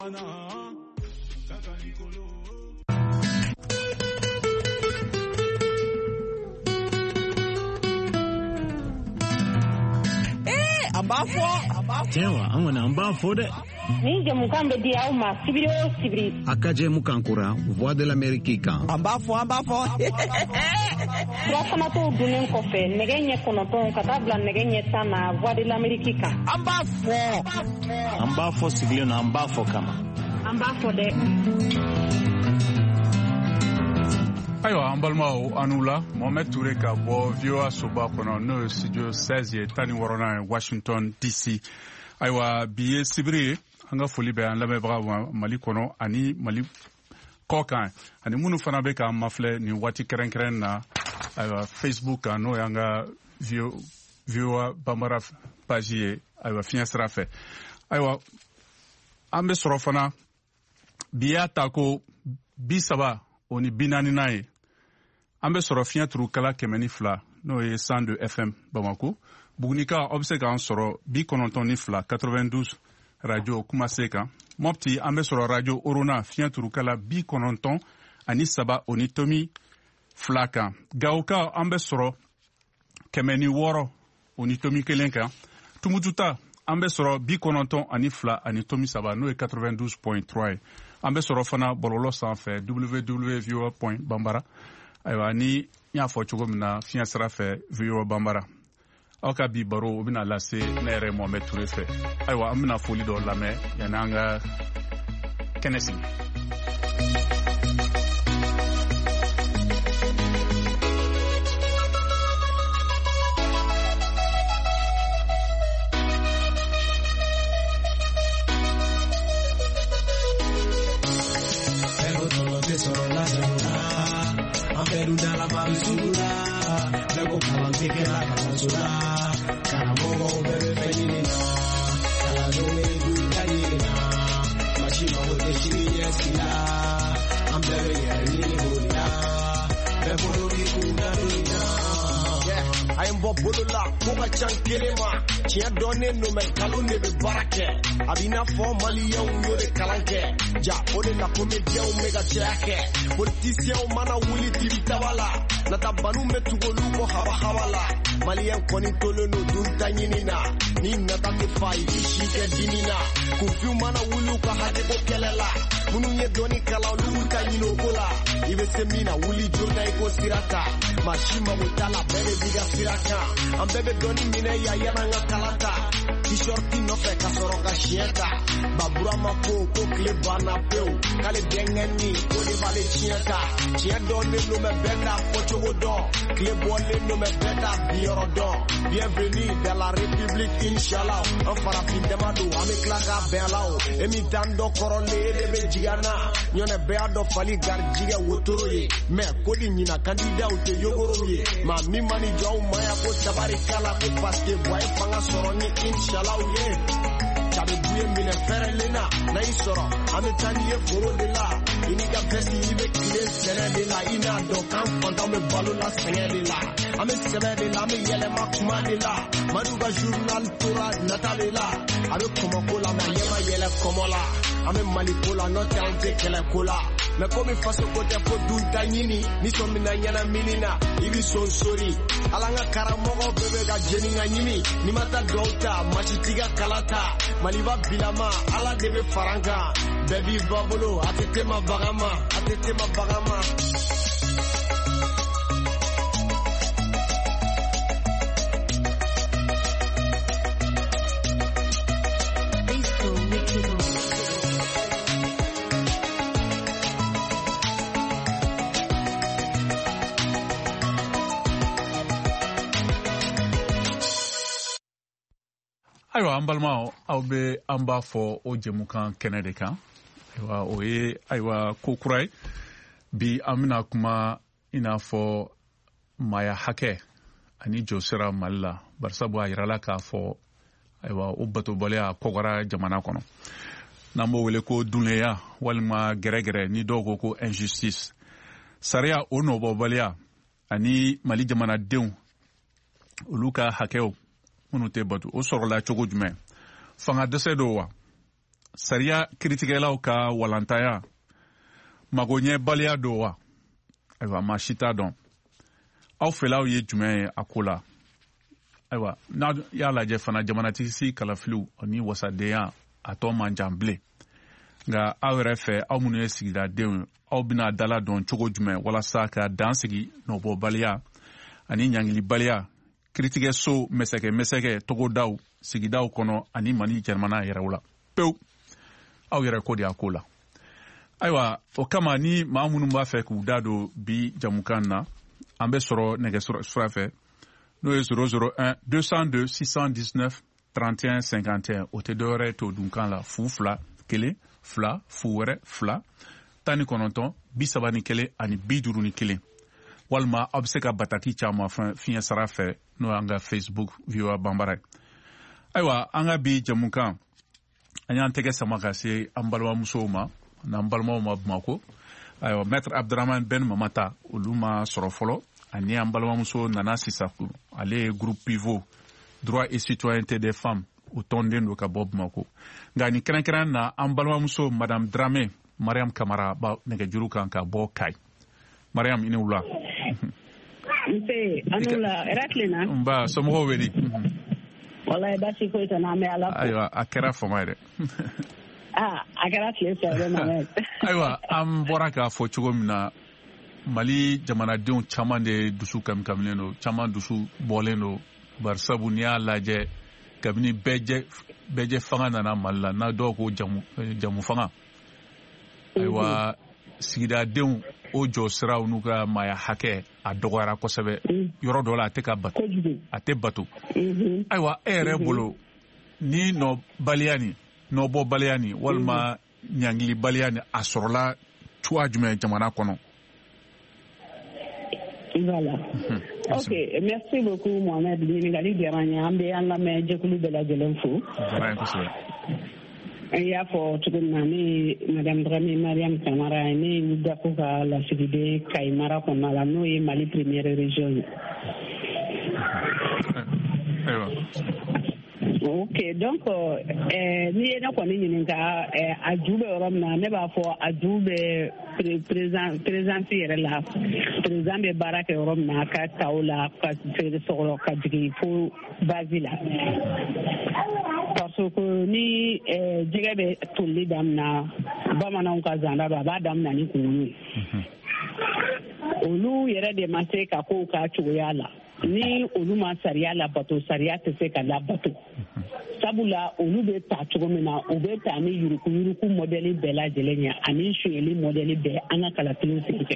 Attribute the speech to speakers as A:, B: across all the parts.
A: Tiens, on a un bas faux de.
B: Ni jamukambe dia uma sibiri.
A: Akaje mukankura, voix de l'Amérique kan.
C: Amba fo.
B: Rafana to dunen kofe, negenye konoton katabla negenye sana voix de l'Amérique kan.
C: Amba
A: fo sigli na amba fo kama.
B: Amba fo de.
D: Ayiwa, an balimaw anu la Mohamed Touré ka bɔ VOA soba kɔnɔ n'o ye studio 16 ye 16 ye Washington DC. Ayiwa, bi ye sibiri ye an ka foli bɛ an lamɛnbaga Mali kɔnɔ ani Mali kɔ kan ani minnu fana bɛ k'an mafilɛ nin waati kɛrɛnkɛrɛn na ayiwa Facebook kan n'o y'an ka VOA Bambara page ye ayiwa fiɲɛ sira fɛ. Ayiwa, an bɛ sɔrɔ fana bi y'a ta ko 30 o ni 40 ye. An bɛ sɔrɔ fiɲɛ turukala 102 n'o ye 102 FM Bamako. Bugunika aw bɛ se k'an sɔrɔ 92 92 radio Kumase kan. Mopti an bɛ sɔrɔ radio Orona fiɲɛ turukala 93 o ni tomi 2 kan. Gawoka an bɛ sɔrɔ 106 o ni tomi 1 kan. Tumututa an bɛ sɔrɔ 92 ani tomi 3 n'o ye 92.3 ye. An bɛ sɔrɔ fana bɔlɔlɔ sanfɛ www.voa.bambara. Ayiwa, ni y'a fɔ cogo min na fiɲɛ sira fɛ VOA Bambara. Aw ka bi baro o bɛna lase ne yɛrɛ Mohamed Touré fɛ. Ayiwa, an bɛna foli dɔ lamɛn yanni an ka kɛnɛ sigi.
E: Perudala Mansura, luego Kalantique la Kansura, Karamogo Bebe Felina, Kaladome Gutayina, Machima Hoteshina, I'm very Yarina, Bebori Kudarina. I am Bobula, Boba Chankelema, Chia Donne no Mekalune de Barake, Abina for Malia Ure Kalanke, Ja Ode la Comedia Omega Chake, Politicia Mana Willy Tibitawala, Natabanu Metugolumo Hawala, Malian Conitolo no Duntanina, Nina Tatifai, Ishika Dinina, Kufu Mana Wuluka Hadebo Kelela, Munuye Doni Kalaluka Inogola, Ivesemina, Willy Jona Ego Sirata, Mashima Mutala Bene Diga Siraka, and Bebe Doni Mine Yayana Kalata, T-shirt no Feka Soroka Shieta, Baburama Po, Klebana Peo, Kale Dengani, Kode Vale Chieta, Chiedon no me benda Pochodon, Klebole no me benda Biorodon, bienvenue dans la République, Inch'Allah, un farafin de Mado, Amiklaka Belao, Emitando Korole de Bejiana, Yone Beado Fali Garjiga Wotoroye, Me Kodinina, candidat de Yogoroye, Ma Mimani Joe Maya Ko Tabarikala, Paske Boy Fanga Soroni, Inch'Allah, Chabe Buye Mine Ferelina, Naisoro, Ametanie Foro de la, Inika Pesi Ibe Kile Sene de la, Ina Dokan, Fantame Balula Sene de la, Ame Sebe de la, Me Yele Makuma de la, Maduga Journal Tora Natalela, Ame Komokola, Ma Yema Yele Komola, Ame Malikola, Notante Kele Kola, Me Komi Faso Kote Po Duntanini, Niso Mina Yana Milina, Ibi Son Sori, Alanga Karamogo Bebe Ga Jeninga Nimi, Nimata Douta, Machitiga Kalata, Maliva Bilama, Ala Debe Faranga, Baby Babolo, Atetema Bagama.
D: Ayiwa, an balimaw aw bɛ an b'a fɔ o jɛmukan kɛnɛ de kan. Ayiwa, o ye ayiwa ko kura ye. Bi an bɛna kuma i n'a fɔ maaya hakɛ ani jɔ sira Mali la. Barisabu a yirala k'a fɔ ayiwa o batobaliya kɔgɔra jamana kɔnɔ. N'an b'o wele ko dunleya walima gɛrɛgɛrɛ ni dɔw ko ko injustice. Sariya o nɔbɔbaliya ani Mali jamanadenw olu ka hakɛw minnu tɛ bato o sɔrɔla cogo jumɛn? Fanga dɛsɛ do wa? sariya kiiritigɛlaw ka walantaya magoɲɛbaliya do wa ayiwa maa si t'a dɔn aw fɛlaw ye jumɛn ye a ko la ayiwa n'a y'a lajɛ fana jamanatigi kalafiliw ni wasadenya a tɔ man jan bilen nka aw yɛrɛ fɛ aw minnu ye sigidadenw ye aw bɛna dala dɔn cogo jumɛn walasa ka dan sigi nɔbɔbaliya ani ɲangilibaliya kiiritigɛso mɛsɛkɛ togodaw sigidaw kɔnɔ ani Mali jamana yɛrɛw la pewu aw yɛrɛ ko de a ko la ayiwa o kama ni maa minnu b'a fɛ k'u da don bi jamukan na an bɛ sɔrɔ nɛgɛsira fɛ n'o ye 001 202 619 31 51 o tɛ dɔwɛrɛ ye to dunkan la fu fila kelen fila fu wɛrɛ fila 19 31 ani 51 walima aw bɛ se ka bataki caman fiɲɛ sara fɛ n'o y'an ka Facebook VOA Bambara ye ayiwa an ka bi jamukan an y'an tɛgɛ sama ka se an balimamusow ma n'an balimaw ma Bamako ayiwa Maître Abdraman Ben Mamata olu ma sɔrɔ fɔlɔ ani an balimamuso Nana Sisaku ale ye groupe pivot droit et citoyenneté des femmes o tɔnden do ka bɔ Bamako nka nin kɛrɛnkɛrɛn na an balimamuso Madame Dramé Mariam Kamara ba nɛgɛjuru kan ka bɔ Kayi Mariam i ni wula
B: nse anula eratlena
D: nba somɔgɔw bɛ di
B: wallahi basi foyi tɛ n'an bɛ ala fo
D: ayiwa a kɛra fama yɛrɛ
B: a kɛra tile fɛ bɛ
D: ayiwa an bɔra k'a fɔ cogo min na Mali jamanadenw caman de dusu kamikamilen do caman dusu bɔlen do bari sabu n'i y'a lajɛ kabini bɛɛjɛ fanga nana Mali la n'a dɔw ko jamu fanga ayiwa sigidadenw o jɔ siraw n'u ka maaya hakɛ a dɔgɔyara kosɛbɛ yɔrɔ dɔ la a tɛ bato ayiwa e yɛrɛ bolo ni nɔbɔbaliya ni walima ɲangilibaliya ni a sɔrɔla cogoya jumɛn jamana kɔnɔ.
B: Voilà. Ok, merci beaucoup Mohamed. Ɲininkali diyara n ye an bɛ an lamɛn jɛkulu bɛɛ lajɛlen fo. An y'a fɔ cogo min na ne Madame Dramé Mariam Kamara ne y'u da ko ka lasigiden Kayi mara kɔnɔna la n'o ye Mali première région ye. Ok, donc n'i ye ne kɔni ɲininka a ju bɛ yɔrɔ min na ne b'a fɔ a ju bɛ présidence yɛrɛ la président bɛ baara kɛ yɔrɔ min na ka ta o la ka sɔgɔlɔ ka jigin fo base la parce que ni jɛgɛ bɛ tolili daminɛ bamananw ka zanda don a b'a daminɛ ni kunkolo ye olu yɛrɛ de ma se ka kow ka cogoya la ni olu ma sariya labato sariya tɛ se ka labato sabula olu bɛ ta cogo min na u bɛ ta ni yuruku modèle bɛɛ lajɛlen ye ani sonyɛli modèle bɛɛ an ka kalafiliw senfɛ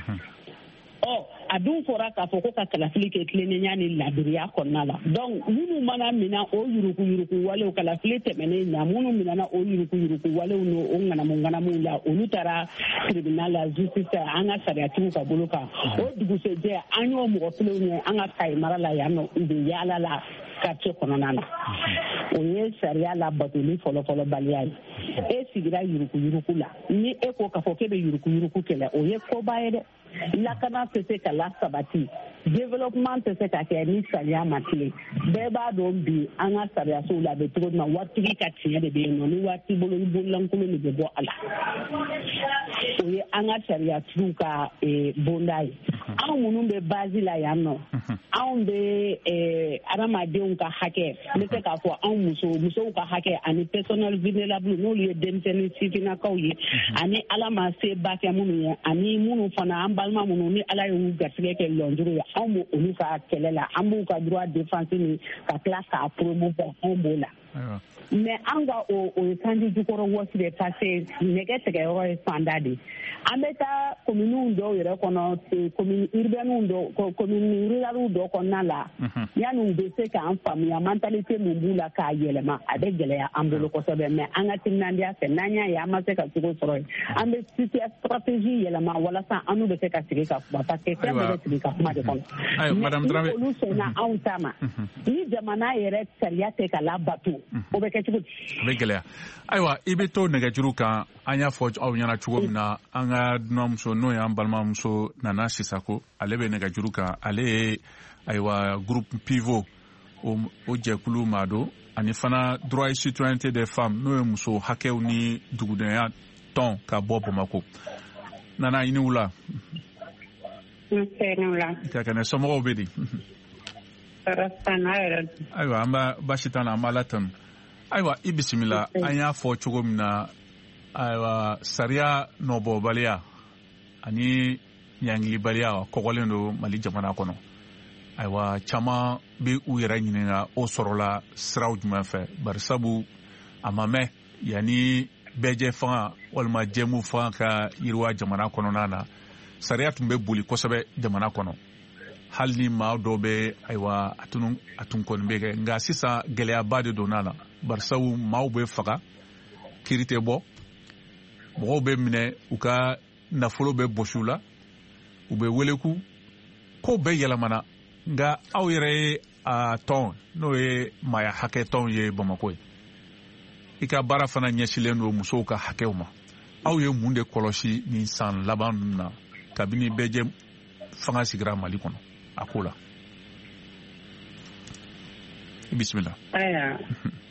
B: a dun fɔra k'a fɔ ko ka kalafili kɛ tilennenya ni ladiriya kɔnɔna la donc minnu mana mina o yuruku walew kalafili tɛmɛnen na minnu minana o yuruku walew n'o ŋanamu la olu taara tribunal la justice an ka sariyatigiw ka bolo kan o dugusɛjɛ an y'o mɔgɔ kelenw ye an ka Kayi mara la yan nɔ u bɛ yaala la quartier kɔnɔna na o ye sariya labatoli fɔlɔfɔlɔ baliya ye e sigira yuruku la ni e ko k'a fɔ k'e bɛ yuruku kɛlɛ o ye koba ye dɛ lakana tɛ se ka lasabati développement tɛ se ka kɛ ni sariya ma tilen bɛɛ b'a dɔn bi an ka sariyasow la a bɛ cogo min na waritigi ka tiɲɛ de bɛ yen nɔ ni waati bolo ni bololankolon de bɛ bɔ a la o ye an ka sariyatigiw ka bonda ye anw minnu bɛ base la yan nɔ anw bɛ adamadenw ka hakɛ n bɛ se k'a fɔ anw musow ka hakɛ ani personnel vulnérable n'olu ye denmisɛnnin sifinnakaw ye ani ala ma se ba kɛ minnu ye ani minnu fana an balima minnu ni ala y'u garisɛgɛ kɛ lɔnjuru ye anw b'o olu ka kɛlɛ la an b'u ka droit défense ni ka tila k'a promouvoir anw b'o la mais an ka o ye kandi jukɔrɔ wɔsi de passé nɛgɛ tigɛyɔrɔ ye fanda de an bɛ taa kominiw dɔw yɛrɛ kɔnɔ komini urbaine dɔw komini rurale dɔw kɔnɔna la yanni u bɛ se k'an faamuya mentalité mun b'u la k'a yɛlɛma a bɛ gɛlɛya an bolo kosɛbɛ mais an ka timinandiya fɛ n'an y'a ye an ma se ka cogo sɔrɔ yen an bɛ stratégie yɛlɛma walasa an n'u bɛ se ka sigi ka kuma parce que fɛn bɛɛ bɛ sigi ka kuma de kɔnɔ mais olu sɔnna anw ta ma ni jamana yɛrɛ sariya tɛ ka labato o bɛ kɛ cogo di.
D: A bɛ gɛlɛya ayiwa i bɛ to nɛgɛjuru kan an y'a fɔ aw ɲɛna cogo min na an ka dunanmuso n'o y'an balimamuso Nana Sisako ale bɛ nɛgɛjuru kan ale ye ayiwa groupe pivot o jɛkulu maa don ani fana droit et citoyenneté des femmes n'o ye muso hakɛw ni dugudenya tɔn ka bɔ Bamako. Nana i ni wula. Ka kɛnɛ somɔgɔw bɛ di. Ayiwa an b'a baasi t'an na an b'a latanu. Ayiwa i bisimila an y'a fɔ cogo min na ayiwa sariya nɔbɔbaliya ani ɲangilibaliya kɔgɔlen don Mali jamana kɔnɔ. Ayiwa caman bɛ u yɛrɛ ɲininka o sɔrɔla siraw jumɛn fɛ barisabu a ma mɛn yanni bɛɛjɛ fanga walima jɛmu fanga ka yiriwa jamana kɔnɔna na sariya tun bɛ boli kosɛbɛ jamana kɔnɔ hali ni maa dɔw bɛ ayiwa a tun kɔni bɛ kɛ nka sisan gɛlɛyaba de donna la barisabu maaw bɛ faga kiri tɛ bɔ mɔgɔw bɛ minɛ u ka nafolo bɛ bɔsiw la u bɛ weleku ko bɛɛ yɛlɛmana nka aw yɛrɛ ye a tɔn n'o ye maaya hakɛ tɔn ye Bamako ye i ka baara fana ɲɛsilen don musow ka hakɛw ma aw ye mun de kɔlɔsi nin san laban ninnu na kabini bɛɛjɛ fanga sigira Mali kɔnɔ a ko la i bisimila.
C: Aya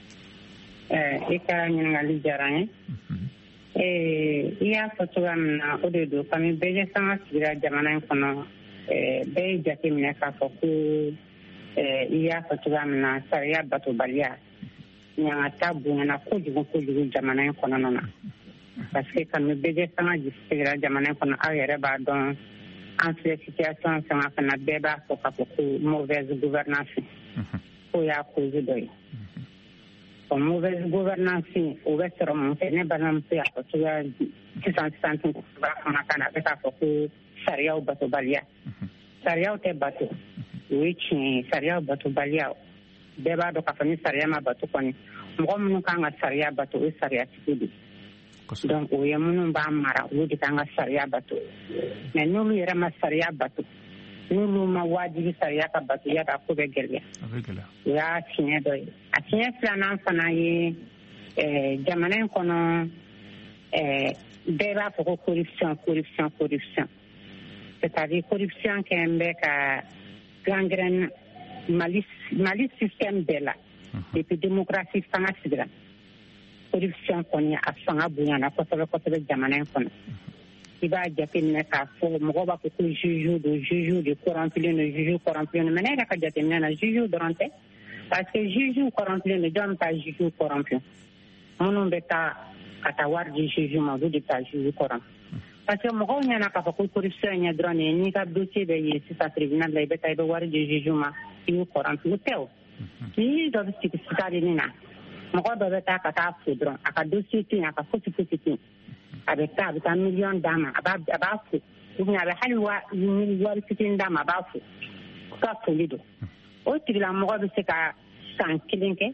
C: i ka ɲininkali diyara n ye i y'a fɔ cogoya min na o de don kabini bɛɛjɛ fanga sigira jamana in kɔnɔ bɛɛ ye jate minɛ k'a fɔ ko i y'a fɔ cogoya min na sariya batobaliya ɲangata bonyana kojugu jamana in kɔnɔna na parce que kabini bɛɛjɛ fanga sigira jamana in kɔnɔ aw yɛrɛ b'a dɔn an filɛ situation fɛn fana bɛɛ b'a fɔ k'a fɔ ko mauvaise gouvernance ko y'a cause dɔ ye mauvaise gouvernance o bɛ sɔrɔ mun fɛ ne balimamuso y'a fɔ cogoya sisan b'a fana kan na a bɛ k'a fɔ ko sariyaw batobaliya sariyaw tɛ bato o ye tiɲɛ ye sariyaw batobaliya bɛɛ b'a dɔn k'a fɔ ni sariya ma bato kɔni mɔgɔ minnu kan ka sariya bato o ye sariyatigi de donc o ye minnu b'a mara olu de kan ka sariya bato mais n'olu yɛrɛ ma sariya bato n'olu ma wajibi sariya ka bato yada ko bɛ gɛlɛya o y'a tiɲɛ dɔ ye a tiɲɛ filanan fana ye jamana in kɔnɔ bɛɛ b'a fɔ ko corruption c'est-à-dire corruption kɛn bɛ ka gangrène Mali système bɛɛ la depuis démocratie fanga sigira corruption kɔni a fanga bonyana kosɛbɛ jamana in kɔnɔ i b'a jateminɛ k'a fɔ mɔgɔ b'a fɔ ko juge de corrompilen don mais ne yɛrɛ ka jateminɛ na juge dɔrɔn tɛ parce que juge corrompilen don jɔn bɛ taa juge corrompu minnu bɛ taa ka taa wari di juge ma olu de taa juge corrompu parce que mɔgɔw ɲɛna k'a fɔ ko corruption ɲɛ dɔrɔn de n'i ka dossier bɛ ye sisan tribunal la i bɛ taa i bɛ wari di juge ma i y'u corrompu o tɛ o ni dɔ bɛ sigi sitadini na mɔgɔ dɔ bɛ taa ka taa fo dɔrɔn a ka dossier to yen a ka fosi to yen a bɛ taa miliyɔn d'a ma a b'a fo ou bien a bɛ hali wari fitinin d'a ma a b'a fo ka foli don o tigilamɔgɔ bɛ se ka san 1 kɛ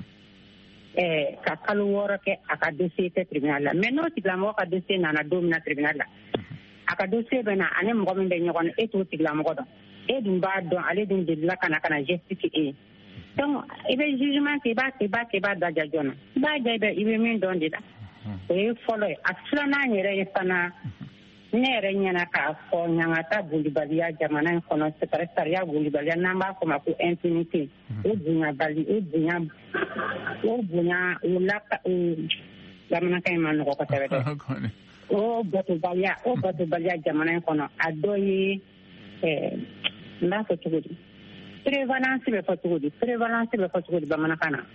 C: ka kalo 6 kɛ a ka dossier tɛ tribunal la mais n'o tigilamɔgɔ ka dossier nana don min na tribunal la a ka dossier bɛ na ani mɔgɔ min bɛ ɲɔgɔn na e t'o tigilamɔgɔ dɔn e dun b'a dɔn ale dun delila ka na justifier e ye donc i bɛ jugement kɛ i b'a daja joona i b'a ja i bɛ min dɔn de la o ye fɔlɔ ye a filanan yɛrɛ ye fana ne yɛrɛ ɲɛna k'a fɔ ɲangata bolibaliya jamana in kɔnɔ sariya bolibaliya n'an b'a fɔ ma ko impunité o bonyabali o bonya jamanakan in ma nɔgɔ kosɛbɛ dɛ o batobaliya jamana in kɔnɔ a dɔ ye n b'a fɔ cogo di prévalence bɛ fɔ cogo di bamanankan na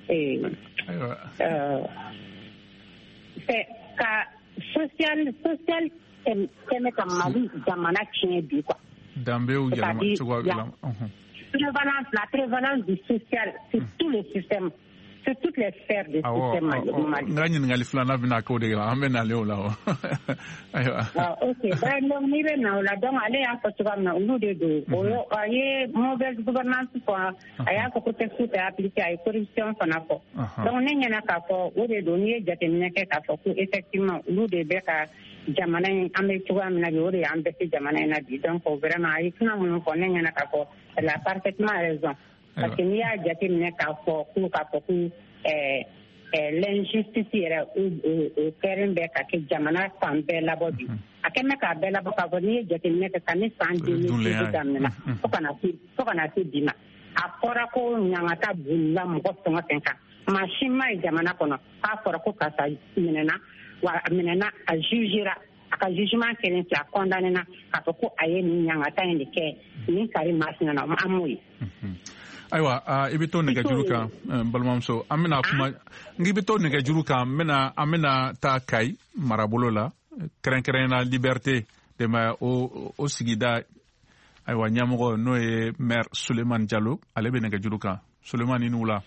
C: ka social tɛmɛ ka Mali jamana tiɲɛ bi quoi
D: danbew yɛlɛma cogoya
C: la prévalence du social c'est tout le système c'est toutes les sphères du système Mali.
D: Nga ɲininkali filanan bɛna k'o de la an bɛ nalen o la ayiwa
C: ok donc n'i bɛ na o la donc ale y'a fɔ cogoya min na olu de don a ye mauvaise gouvernance fɔ a y'a fɔ ko texte tɛ appliqué a ye corruption fana fɔ donc ne ɲɛna k'a fɔ o de don n'i ye jateminɛ kɛ k'a fɔ ko effectivement olu de bɛ ka jamana in an bɛ cogoya min na bi o de y'an bɛɛ se jamana in na bi donc vraiment a ye kuma minnu fɔ ne ɲɛna k'a fɔ elle a parfaitement raison parce que n'i y'a jateminɛ k'a fɔ ko l'injustice yɛrɛ o kɛlen bɛ ka kɛ jamana fan bɛɛ labɔ bi a kɛlen bɛ k'a bɛɛ labɔ k'a fɔ n'i ye jateminɛ kɛ ka ne san 2008 daminɛna fo ka na se bi ma a fɔra ko ɲangata bolila mɔgɔ fɛn o fɛn kan maa si ma ye jamana kɔnɔ k'a fɔra ko karisa minɛna wa a minɛna a jugera a ka jugement kelen fɛ a condamné na k'a fɔ ko a ye nin ɲangata in de kɛ nin kari masina na an m'o ye.
D: Ayiwa i bɛ to nɛgɛjuru kan balimamuso an bɛna kuma n'i bɛ to nɛgɛjuru kan an bɛna taa Kayi marabolo la kɛrɛnkɛrɛnnenya Liberté dɛmɛ o sigida ayiwa ɲɛmɔgɔ n'o ye maire Sulemani Jalo ale bɛ nɛgɛjuru kan Sulemani i n'u la.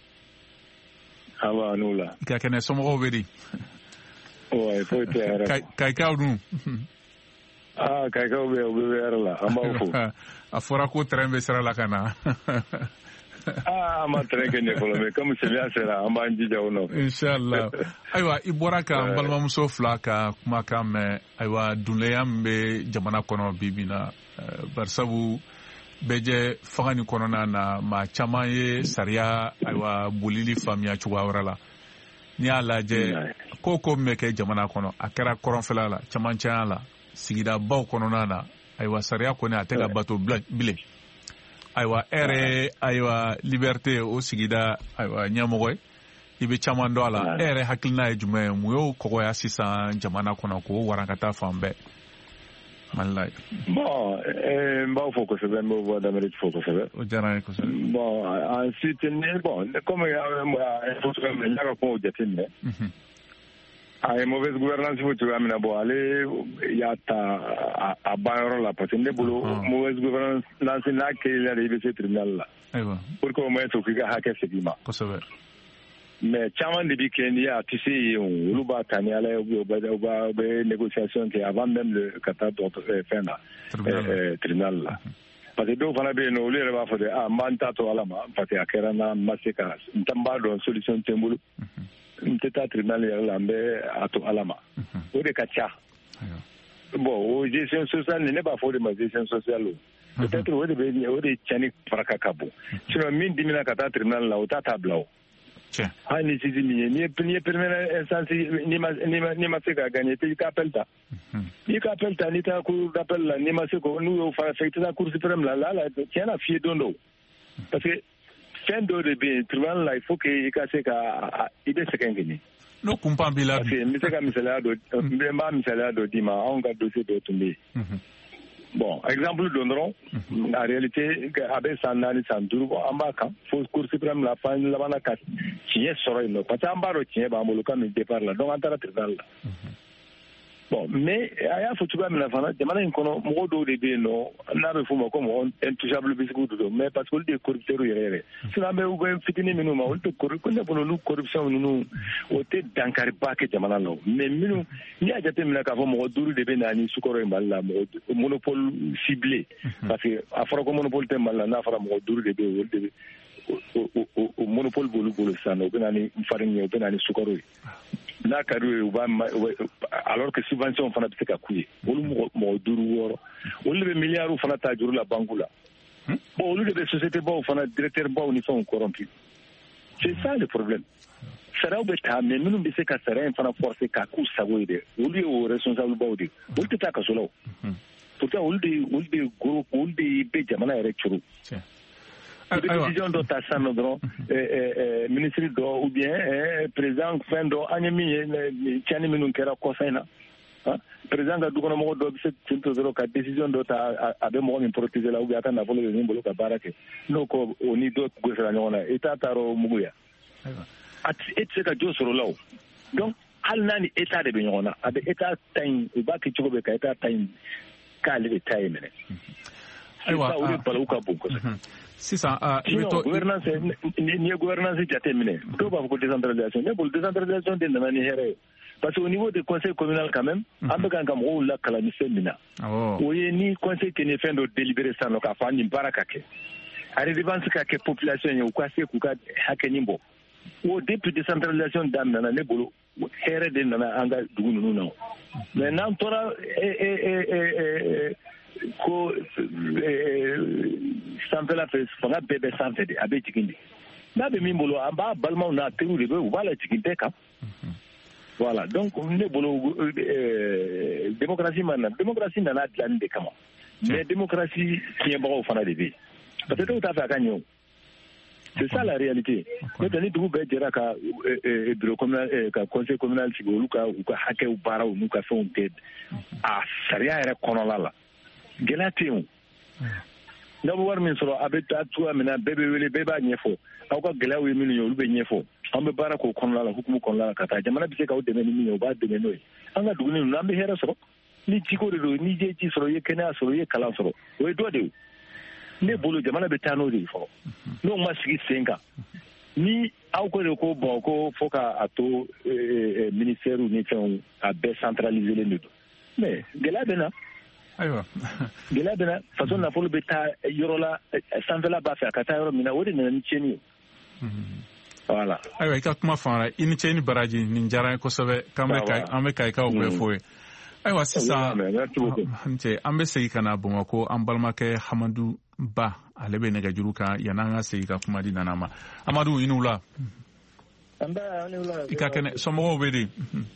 F: Awa n'u la.
D: I ka kɛnɛ somɔgɔw bɛ di.
F: Foyi tɛ yɛrɛ.
D: Kayikaw dun.
F: Kayikaw bɛ u bɛ yɛrɛ la an b'aw fo.
D: A fɔra ko terrain bɛ sira la ka na.
F: An ma terrain kɛ ɲɛ fɔlɔ mais comme samiya sera an b'an jija o nɔfɛ.
D: Inshallah. Ayiwa i bɔra ka n balimamuso fila ka kumakan mɛn ayiwa dunlenya min bɛ jamana kɔnɔ bi bi na barisabu bɛɛ fanga nin kɔnɔna na maa caman ye sariya ayiwa bolili faamuya cogoya wɛrɛ la. N'i y'a lajɛ ko min bɛ kɛ jamana kɔnɔ a kɛra kɔrɔnfɛla la camancɛya la sigidabaw kɔnɔna na ayiwa sariya kɔni a tɛ ka bato bilen. Ayiwa ayiwa Liberté o sigida ayiwa ɲɛmɔgɔ ye i bɛ caman dɔn a la e yɛrɛ hakilina ye jumɛn ye mun y'o kɔgɔya sisan jamana kɔnɔ k'o warankata fan bɛɛ Mali la.
F: Bon n b'aw fo kosɛbɛ n b'o voix d'Amérique fo kosɛbɛ.
D: O diyara n ye kosɛbɛ.
F: Bon ensuite comme n y'a fɔ cogoya min na n y'a ka kumaw jateminɛ. A ye mauvaise gouvernance fo cogoya min na bon ale y'a ta a banyɔrɔ la parce que ne bolo mauvaise gouvernance n'a kɛla de i bɛ se tribunal la.
D: Ayiwa.
F: Pour que au moins k'i ka hakɛ segin ma.
D: Kosɛbɛ.
F: Mais caman de bi kɛ n'i y'a tɛ se yen olu b'a ta ni ala ye u bɛ négociation kɛ avant même ka taa fɛn na tribunal la. Parce que dɔw fana bɛ yen nɔ olu yɛrɛ b'a fɔ de n b'an ta to ala ma parce que a kɛra n na n ma se ka n b'a dɔn solution tɛ n bolo. N tɛ taa tribunal yɛrɛ la n bɛ a to ala ma o de ka ca bon o gestion sociale ne b'a fɔ o de ma gestion sociale o peut-être o de cɛnni faraka ka bon sinon min dimina ka taa tribunal la o t'a bila o hali ni sisi min ye n'i ye permanent instance n'i ma se ka gagner i ka appel ta n'i ka appel ta n'i taa cour d'appel la n'i ma se ko n'u y'o fara fɛ i tɛ taa cour suprême la tiɲɛ na f'i ye don dɔw parce que fɛn dɔw de bɛ yen tribunal la il faut que i ka se ka i bɛ sɛgɛn kɛ
D: n'o kunpan b'i la
F: parce que n bɛ se ka misaliya dɔ n b'a misaliya dɔ d'i ma anw ka dossier dɔ tun bɛ yen bon exemple dɔ dɔrɔn en réalité a bɛ san 4 san 5 an b'a kan fo cour suprême la fan laban ka tiɲɛ sɔrɔ yen nɔ parce que an b'a dɔn tiɲɛ b'an bolo kabini départ la donc an taara tribunal la bon mais a y'a fɔ cogoya min na fana jamana in kɔnɔ mɔgɔ dɔw de bɛ yen nɔ n'a bɛ f'o ma ko mɔgɔ intouchable bɛ se k'u don mais parce que olu de ye corrupteurs yɛrɛ yɛrɛ sinon an bɛ fitinin minnu ma olu tɛ ko ne bolo olu corruption ninnu o tɛ dankariba kɛ jamana la mais minnu n'i y'a jateminɛ k'a fɔ mɔgɔ 5 de bɛ na ni sukɔrɔ ye Mali la monopole ciblé parce que a fɔra ko monopole tɛ Mali la n'a fɔra mɔgɔ 5 de bɛ yen olu de bɛ o monopole b'olu bolo sisan o bɛ na ni farine ye o bɛ na ni sukɔrɔ ye n'a ka d'u ye u b'a alors que subvention fana bɛ se ka k'u ye olu mɔgɔ 5 6 olu de bɛ miliyariw fana ta juru la banque la bon olu de bɛ société baw fana directeur baw ni fɛnw corrompu c'est ça le problème saraw bɛ ta mais minnu bɛ se ka sara in fana forcer k'a k'u sago ye dɛ olu ye o responsable baw de olu tɛ taa kaso la o pourtant olu de bɛ jamana yɛrɛ curu i bɛ décision dɔ ta sisan nɔ dɔrɔn ministre dɔ ou bien président fɛn dɔ an ye min ye tiɲɛni minnu kɛra kɔsa in na président ka dukɔnɔmɔgɔ dɔ bɛ se tentɔ dɔrɔn ka décision dɔ ta a bɛ mɔgɔ min protéger la ou bien a ka nafolo bɛ min bolo ka baara kɛ n'o ko o ni dɔ gosira ɲɔgɔn na État taara o mugu ya e tɛ se ka jo sɔrɔ la o donc hali n'a ni État de bɛ ɲɔgɔn na a bɛ État ta in u b'a kɛ cogo bɛ ka État ta in k'ale de ta ye minɛ
D: ayiwa
F: o de balawu ka bon kosɛbɛ.
D: Sisan
F: gouvernance n'i ye gouvernance jateminɛ dɔw b'a fɔ ko décentralisation ne bolo décentralisation de nana ni hɛrɛ ye parce que au niveau du conseil communal quand même an bɛ kan ka mɔgɔw lakalan ni fɛn min na o ye ni conseil kɛ ni fɛn dɔ délibéré sisan nɔ k'a fɔ nin baara ka kɛ a redevance ka kɛ population ye u ka se k'u ka hakɛnin bɔ o depuis décentralisation daminɛna ne bolo hɛrɛ de nana an ka dugu ninnu na mais n'an tora ko sanfɛla fɛ fanga bɛɛ bɛ sanfɛ de a bɛ jigin de n'a bɛ min bolo an b'a balimaw n'a teriw de bɛ u b'a la jigin bɛɛ kan voilà donc ne bolo démocratie nana dilanni de kama mais démocratie tiɲɛbagaw fana de bɛ yen parce que dɔw t'a fɛ a ka ɲɛ o C'est ça la réalité. Maintenant, nous devons dire que bureau communal, que conseil communal, si vous voulez, ou que hacker ou para ou nous que fait une tête, sariya yɛrɛ kɔnɔla la gɛlɛya tɛ yen o n'a bɛ wari min sɔrɔ a bɛ taa cogoya min na bɛɛ bɛ wele bɛɛ b'a ɲɛfɔ aw ka gɛlɛyaw ye minnu ye olu bɛ ɲɛfɔ an bɛ baara k'o kɔnɔla la hukumu kɔnɔla la ka taa jamana bɛ se k'aw dɛmɛ ni min ye o b'a dɛmɛ n'o ye an ka dugu ninnu an bɛ hɛrɛ sɔrɔ ni jiko de don ni je ji sɔrɔ i ye kɛnɛya sɔrɔ i ye kalan sɔrɔ o ye dɔ de ye ne bolo jamana bɛ taa n'o de ye fɔlɔ n'o ma sigi sen kan ni aw ko de ko bɔn ko fo k'a to ministère ni fɛnw a bɛɛ centraliselen de don mais gɛlɛya bɛ na
D: ayiwa
F: gɛlɛya bɛ na faso nafolo bɛ taa yɔrɔ la sanfɛla b'a fɛ a ka taa yɔrɔ min na o de nana ni tiɲɛni ye voilà
D: ayiwa i ka kuma fara i ni cɛ ni baraji nin diyara n ye kosɛbɛ k'an bɛ ka i ka o bɛɛ fɔ ye ayiwa sisan an bɛ segin ka na Bamakɔ an balimakɛ Hamadu Ba ale bɛ nɛgɛjuru kan yan'an ka segin ka kuma di Nana ma Amadu i ni wula i ka kɛnɛ somɔgɔw bɛ di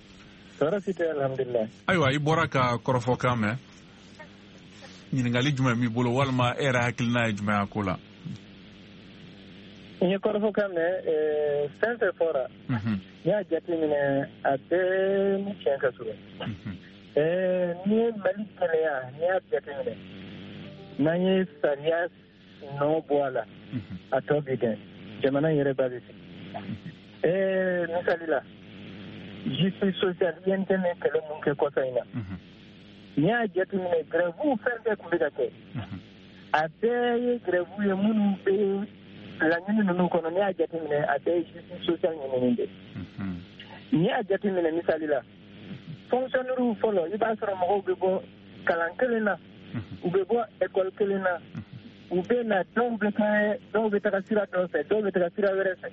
D: ayiwa i bɔra ka kɔrɔfɔkan mɛn ɲininkali jumɛn b'i bolo walima e yɛrɛ hakilina ye jumɛn a ko la
G: n ye kɔrɔfɔkan mɛn fɛn fɛn fɔra n y'a jateminɛ a bɛɛ ni tiɲɛ ka surun n'i ye Mali gɛlɛya n'i y'a jateminɛ n'an ye sariya nɔ bɔ a la a tɔ bɛ dɛn jamana yɛrɛ ba bɛ sigi misali la justice sociale INT ne kɛlɛ mun kɛ kɔsa in na n'i y'a jateminɛ grève fɛn bɛɛ tun bɛ ka kɛ a bɛɛ ye grève ye minnu bɛ laɲini ninnu kɔnɔ n'i y'a jateminɛ a bɛɛ ye justice sociale ɲinini de n'i y'a jateminɛ misali la fonctionnaire fɔlɔ i b'a sɔrɔ mɔgɔw bɛ bɔ kalan kelen na u bɛ bɔ école kelen na u bɛ na dɔw bɛ taga sira dɔ fɛ dɔw bɛ taga sira wɛrɛ fɛ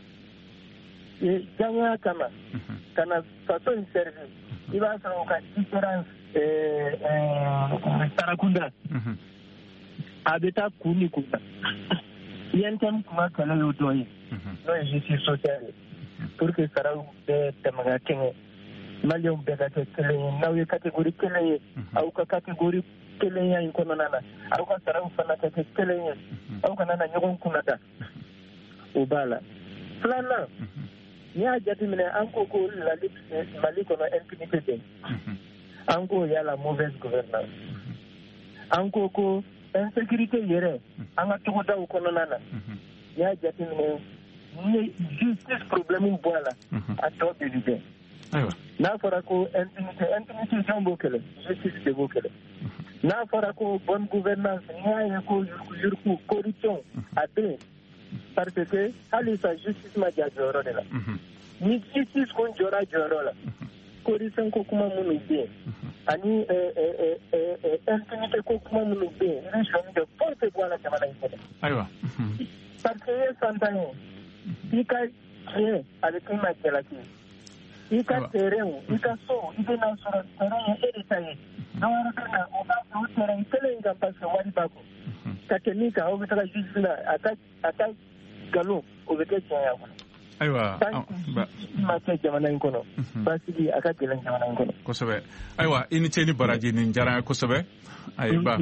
G: janya kama ka na faso in servi i b'a sɔrɔ u ka différence sarakunda a bɛ taa kun ni kun na INTM kuma kɛlɛ y'o dɔ ye n'o ye justice sociale pour que saraw bɛɛ tɛmɛ ka kɛɲɛ Maliɲɛnw bɛɛ ka kɛ kelen ye n'aw ye catégorie kelen ye aw ka catégorie kelenya in kɔnɔna na aw ka saraw fana ka kɛ kelen ye aw kana na ɲɔgɔn kunnata o b'a la filanan n'i y'a jateminɛ an ko Mali kɔnɔ impunité bɛ an ko yala mauvaise gouvernance an ko insécurité yɛrɛ an ka togodaw kɔnɔna na n'i y'a jateminɛ n'i ye justice problème bɔ a la a tɔ bɛ bɛn n'a fɔra ko impunité jɔn b'o kɛlɛ justice de b'o kɛlɛ n'a fɔra ko bonne gouvernance n'i y'a ye ko yuruku corruption a bɛ yen parce que hali sa justice ma jɔ jɔyɔrɔ de la ni justice kun jɔra jɔyɔrɔ la corruption ko kuma minnu bɛ yen ani impunité ko kuma minnu bɛ yen élection de foyi tɛ bɔ a la jamana in kɔnɔ
D: ayiwa
G: parce que i ye santan ye i ka tiɲɛ a bɛ k'i ma jalaki i ka terrain i ka so i bɛna sɔrɔ terrain ye e de ta ye dɔwɛrɛ bɛ na o b'a fɛ o terrain kelen in kan parce que wari b'a kun ka kɛ min kan aw bɛ taga justice la a ka nkalon o bɛ kɛ tiɲɛ ya kɔnɔ
D: ayiwa
G: ma kɛ jamana in kɔnɔ basigi a ka gɛlɛn jamana in kɔnɔ
D: kosɛbɛ ayiwa i ni ce ni baraji nin diyara n ye kosɛbɛ ayiwa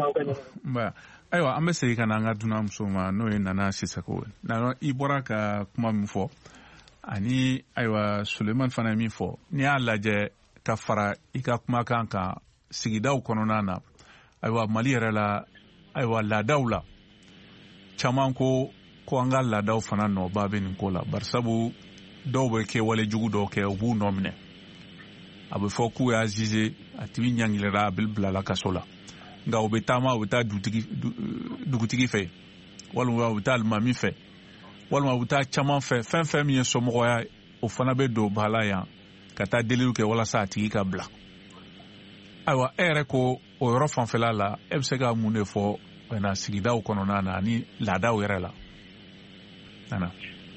D: ayiwa an bɛ segin ka na an ka dunan muso ma n'o ye Nana Sisako Nana i bɔra ka kuma min fɔ ani ayiwa Suleman fana ye min fɔ n'i y'a lajɛ ka fara i ka kumakan kan sigidaw kɔnɔna na ayiwa Mali yɛrɛ la ayiwa laadaw la caman ko an ka laadaw fana nɔba bɛ nin ko la barisabu dɔw bɛ kɛ wale jugu dɔw kɛ u b'u nɔ minɛ a bɛ fɔ k'u y'a zize a tigi ɲangilera a bɛ bilala kaso la nka u bɛ taama u bɛ taa dugutigi fɛ walima u bɛ taa alimami fɛ walima u bɛ taa caman fɛ fɛn min ye somɔgɔya o fana bɛ don ba la yan ka taa deliliw kɛ walasa a tigi ka bila ayiwa e yɛrɛ ko o yɔrɔ fanfɛla la e bɛ se ka mun de fɔ sigidaw kɔnɔna na ani laadaw yɛrɛ la Nana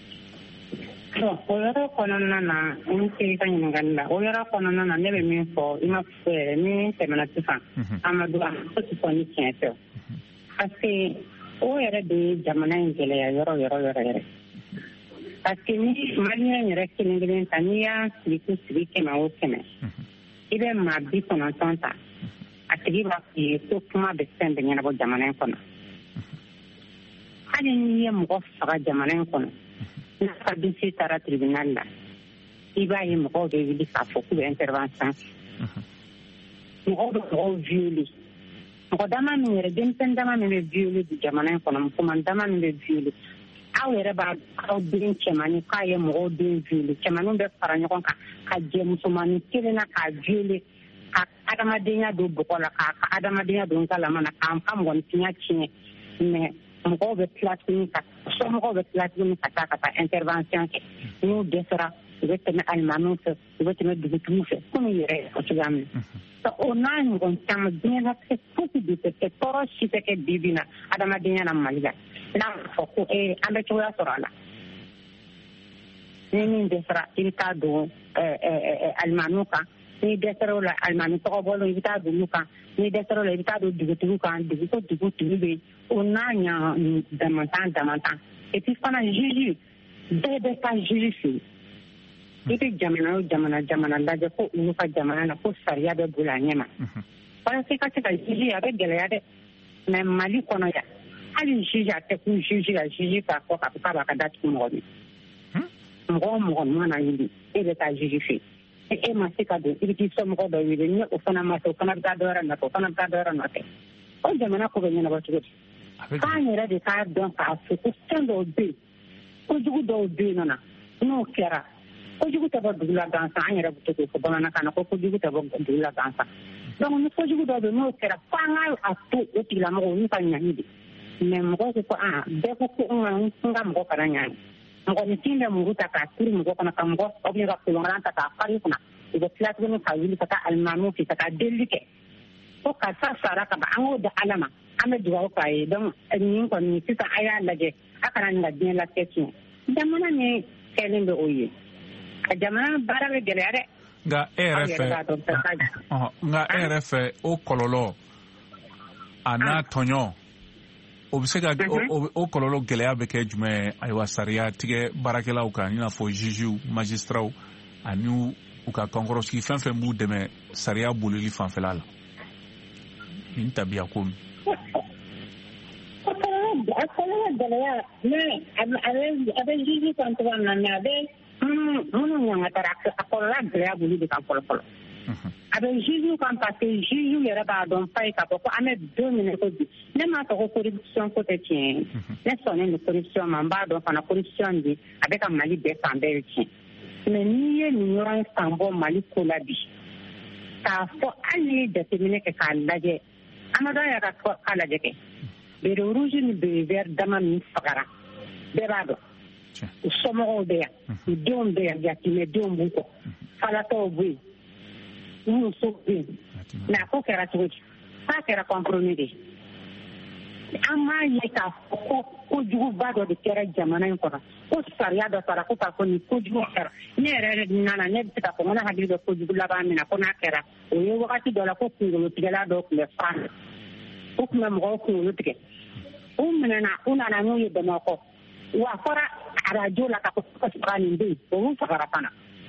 C: o yɔrɔ kɔnɔna na n se ka ɲininkali la o yɔrɔ kɔnɔna na ne bɛ min fɔ i ma min tɛmɛna sisan Amadu ko ti fɔ ni tiɲɛ tɛ parce que o yɛrɛ de ye jamana in gɛlɛya yɔrɔ parce que ni Maliyɛn yɛrɛ kelen kelen ta n'i y'a sigi 100 o 100 i bɛ maa 90 ta a tigi b'a f'i ye ko kuma bɛ fɛn bɛɛ ɲɛnabɔ jamana in kɔnɔ hali n'i ye mɔgɔ faga jamana in kɔnɔ n'a ka dossier taara tribunal la i b'a ye mɔgɔw bɛ wuli k'a fɔ k'u bɛ intervention mɔgɔw bɛ mɔgɔw violer mɔgɔ dama min yɛrɛ denmisɛnnin dama min bɛ violer bi jamana in kɔnɔ musoman dama min bɛ violer aw yɛrɛ b'a aw den cɛmannin k'a ye mɔgɔw den violer cɛmanninw bɛ fara ɲɔgɔn kan ka jɛ musomannin kelen na k'a violer ka adamadenya don bɔgɔ la k'a ka adamadenya don galama na k'a ka mɔgɔninfinya tiɲɛ mais mɔgɔw bɛ tila tuguni ka somɔgɔw bɛ tila tuguni ka taa intervention kɛ n'u dɛsɛra u bɛ tɛmɛ alimamiw fɛ u bɛ tɛmɛ dugutigiw fɛ komi yɛrɛ fɔ cogoya min na o n'a ɲɔgɔn caman diɲɛlatigɛ fosi de tɛ kɛ tɔɔrɔ si tɛ kɛ bi bi in na adamadenya na Mali la n'a fɔ ko an bɛ cogoya sɔrɔ a la ni min dɛsɛra i bɛ taa don alimamiw kan ni dɛsɛra o la alimami tɔgɔ bɔlen i bɛ taa don olu kan ni dɛsɛra o la i bɛ taa don dugutigiw kan dugutigi bɛ o n'a ɲa damantan et puis fana juge bɛɛ bɛ taa juge fɛ i bɛ jamana o jamana lajɛ ko olu ka jamana na ko sariya bɛ bolo a ɲɛ ma walasa i ka se ka juge a bɛ gɛlɛya dɛ mais Mali kɔnɔ yan hali juge a tɛ kun juge ka juge k'a fɔ k'a b'a ka datugu mɔgɔ min mɔgɔ o mɔgɔ mana wuli e bɛ taa juge fɛ e ma se ka don i bɛ t'i somɔgɔ dɔ wele ni o fana ma se o fana bɛ taa dɔ wɛrɛ nɔfɛ o fana bɛ taa dɔ wɛrɛ nɔfɛ o jamana ko bɛ ɲɛnabɔ cogo di k'an yɛrɛ de k'a dɔn k'a fɔ ko fɛn dɔw bɛ yen kojugu dɔw bɛ yen nɔ n'o kɛra kojugu tɛ bɔ dugu la gansan an yɛrɛ bɛ to k'o fɔ bamanankan na ko kojugu tɛ bɔ dugu la gansan donc ni kojugu dɔw bɛ yen n'o kɛra f'an ka to o tigilamɔgɔw olu ka ɲangi de mais mɔgɔw ko ko bɛɛ ko ko n ka mɔgɔ kana ɲangi mɔgɔninfin bɛ muru ta k'a turu mɔgɔ kɔnɔ ka mɔgɔ aw bɛ ka kolonkalan ta k'a fari kunna u bɛ tila tuguni ka wuli ka taa alimamiw fɛ ka taa delili kɛ ko karisa sara ka ban an k'o da Ala ma an bɛ dugawu k'a ye donc nin kɔni sisan a y'a lajɛ a kana nin ka diɲɛ latigɛ tiɲɛ jamana min kɛlen bɛ o ye a jamana baara bɛ gɛlɛya dɛ.
D: nka e yɛrɛ fɛ o kɔlɔlɔ a n'a tɔɲɔ o bɛ se ka o kɔlɔlɔ gɛlɛya bɛ kɛ jumɛn ayiwa sariya tigɛ baarakɛlaw kan i n'a fɔ juges magistrats ani u ka kankɔrɔsigi fɛn fɛn b'u dɛmɛ sariya bolili fanfɛla la nin tabiya ko min.
C: a kɔlɔlɔ gɛlɛya mais a bɛ juge kan cogoya min na mais a bɛ minnu ɲangatara a kɔlɔlɔ gɛlɛya b'olu de kan fɔlɔ. a bɛ juge kan parce que juge yɛrɛ b'a dɔn fa ye k'a fɔ ko an bɛ don minɛ ko bi ne m'a fɔ ko corruption ko tɛ tiɲɛ ne sɔnnen don corruption ma n b'a dɔn fana corruption de a bɛ ka Mali bɛɛ fan bɛɛ tiɲɛ mais n'i ye nin yɔrɔ in fan bɔ Mali ko la bi k'a fɔ hali n'i ye jateminɛ kɛ k'a lajɛ Amadou y'a ka lajɛ kɛ bere rouge ni bere vert dama min fagara bɛɛ b'a dɔn u somɔgɔw bɛ yan u denw bɛ yan yatimɛdenw b'u kɔ falatɔw bɛ yen muso bɛ yen mais a ko kɛra cogo di k'a kɛra compromis de an m'a ye k'a fɔ ko kojuguba dɔ de kɛra jamana in kɔnɔ ko sariya dɔ taara ko k'a fɔ nin kojugu kɛra ne yɛrɛ nana ne bɛ se k'a fɔ ko ne hakili bɛ kojugu laban min na ko n'a kɛra o ye wagati dɔ la ko kunkolotigɛla dɔw tun bɛ fan u tun bɛ mɔgɔw kunkolo tigɛ u minɛna u nana n'u ye Bamakɔ wa fɔra arajo la k'a fɔ ko faga nin bɛ yen olu fagara fana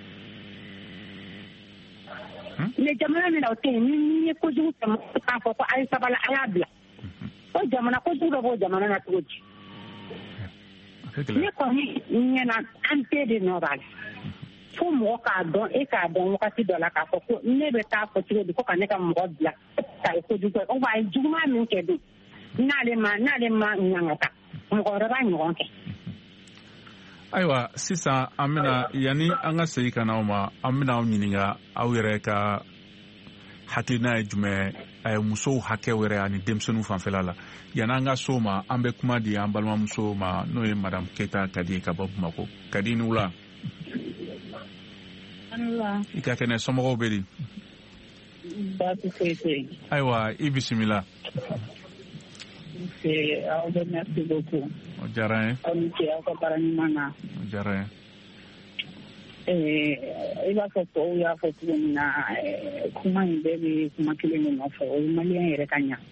C: mais jamana min na o tɛ yen ni ye kojugu tɛmɛ k'a fɔ ko a ye sabali a y'a bila o jamana kojugu dɔ b'o jamana na cogo di ne kɔni ɲɛna an bɛɛ de nɔ b'a la fo mɔgɔ k'a dɔn e k'a dɔn wagati dɔ la k'a fɔ ko ne bɛ taa fɔ cogo di ko ka ne ka mɔgɔ bila k'a ye kojugu kɛ o a ye juguman min kɛ don n'ale ma ɲangata mɔgɔ wɛrɛ b'a ɲɔgɔn kɛ.
D: ayiwa sisan an bɛna yanni an ka segin ka na aw ma an bɛna aw ɲininka aw yɛrɛ ka hakilina ye jumɛn musow hakɛ wɛrɛ ani denmisɛnninw fanfɛla la yanni an ka so ma an bɛ kuma di an balimamuso ma n'o ye madame Keyita Kadi ka bɔ Bamakɔ Kadi ni wula. i ka kɛnɛ somɔgɔw bɛ di.
B: baasi foyi tɛ yen.
D: ayiwa i bisimila.
B: aw bɛ merci beaucoup.
D: o diyara n ye.
B: aw ni ce aw ka baara ɲuman na.
D: o diyara n
B: ye. i b'a fɔ tɔw y'a fɔ cogo min na kuma in bɛɛ bɛ kuma kelen de nɔfɛ o ye maliyɛn yɛrɛ ka ɲa.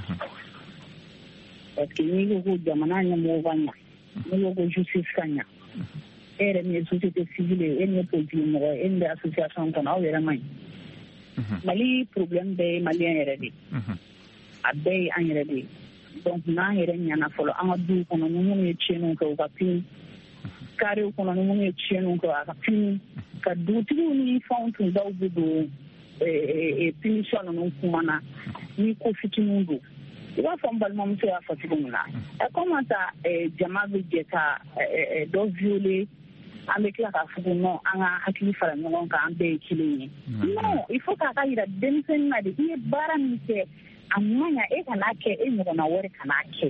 B: parce que n'i ko ko jamana ɲɛmɔgɔw ka ɲa n'i ko ko justice ka ɲa e yɛrɛ min ye société civile ye e min ye politique mɔgɔ ye e min bɛ association kɔnɔ aw yɛrɛ man ɲi. Mali problème bɛɛ ye maliyɛn yɛrɛ de ye a bɛɛ ye an yɛrɛ de ye donc n'an yɛrɛ ɲana fɔlɔ an ka duw kɔnɔ ni minnu ye tiɲɛniw kɛ u ka pini karew kɔnɔ ni minnu ye tiɲɛniw kɛ a ka pini ka dugutigiw ni fɛnw tun daw bɛ don punition ninnu kuma na ni ko fitininw don i b'a fɔ n balimamuso y'a fɔ cogo min na comment ça jama bɛ jɛ ka dɔ violer an bɛ tila k'a fɔ ko non an ka hakili fara ɲɔgɔn kan an bɛɛ ye kelen ye non il faut k'a ka yira denmisɛnnin na de i ye baara min kɛ a man ɲa e kan'a kɛ e ɲɔgɔnna wɛrɛ kan'a kɛ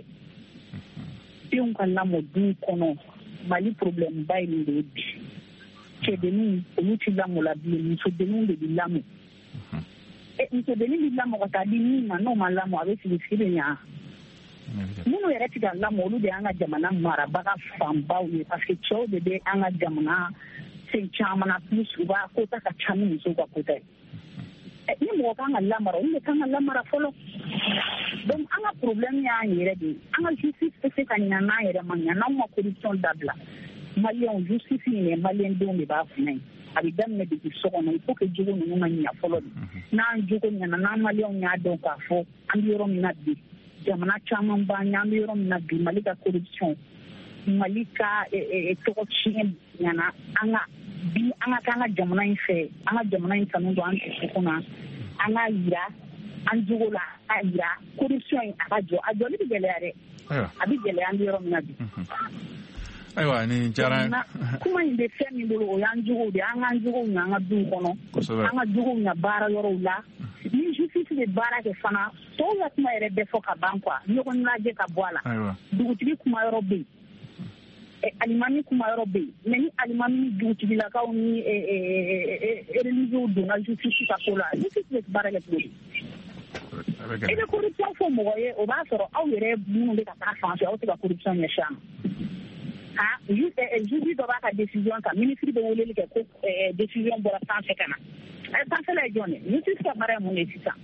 B: denw ka lamɔ du kɔnɔ Mali problème ba ye nin de ye bi cɛdenninw olu tɛ lamɔ la bilen musodenninw de bɛ lamɔ musodennin bɛ lamɔ ka taa di min ma n'o ma lamɔ a bɛ sigi sigi bɛ ɲa minnu yɛrɛ tɛ ka lamɔ olu de y'an ka jamana marabaga fanbaw ye parce que cɛw de bɛ an ka jamana fɛn caman na plus u b'a kota ka ca ni musow ka kota ye ni mɔgɔ kan ka lamara olu de kan ka lamara fɔlɔ donc an ka problème y'an yɛrɛ de ye an ka justice tɛ se ka ɲa n'an yɛrɛ ma ɲa n'anw ma corruption dabila maliyɛnw justice ɲinɛ maliyɛndenw de b'a kunna ye a bɛ daminɛ depuis so kɔnɔ il faut que jogo ninnu ka ɲa fɔlɔ de n'an jogo ɲana n'an maliyɛnw y'a dɔn k'a fɔ an bɛ yɔrɔ min na bi jamana caman b'an ɲɛ an bɛ yɔrɔ min na bi Mali ka corruption Mali ka tɔgɔ tiɲɛ ɲana an ka bi an ka k'an ka jamana in fɛ an ka jamana in kanu don an dusukun na an ka yira an jogo la a yira corruption in a ka jɔ a jɔli bɛ gɛlɛya dɛ a bɛ gɛlɛya an bɛ yɔrɔ min na bi.
D: Ayiwa ni diyara
B: kuma in bɛ fɛn min bolo o y'an jogow de an k'an jogow ɲa an ka duw kɔnɔ an ka jogow ɲa baara yɔrɔw la ni justice bɛ baara kɛ fana tɔw ka kuma yɛrɛ bɛɛ fɔ ka ban quoi ɲɔgɔn lajɛ ka bɔ a la dugutigi kuma yɔrɔ bɛ yen alimami kuma yɔrɔ bɛ yen mais ni alimami ni dugutigilakaw ni religieux donna justice ka ko la justice bɛ baara kɛ cogo di i bɛ corruption fɔ mɔgɔ ye o b'a sɔrɔ aw yɛrɛ minnu bɛ ka taa fan fɛ aw tɛ ka corruption ɲɛsin a ma juge dɔ b'a ka décision ta ministre bɛ weleli kɛ ko décision bɔra sanfɛ ka na sanfɛla ye jɔn ye justice ka baara ye mun ye sisan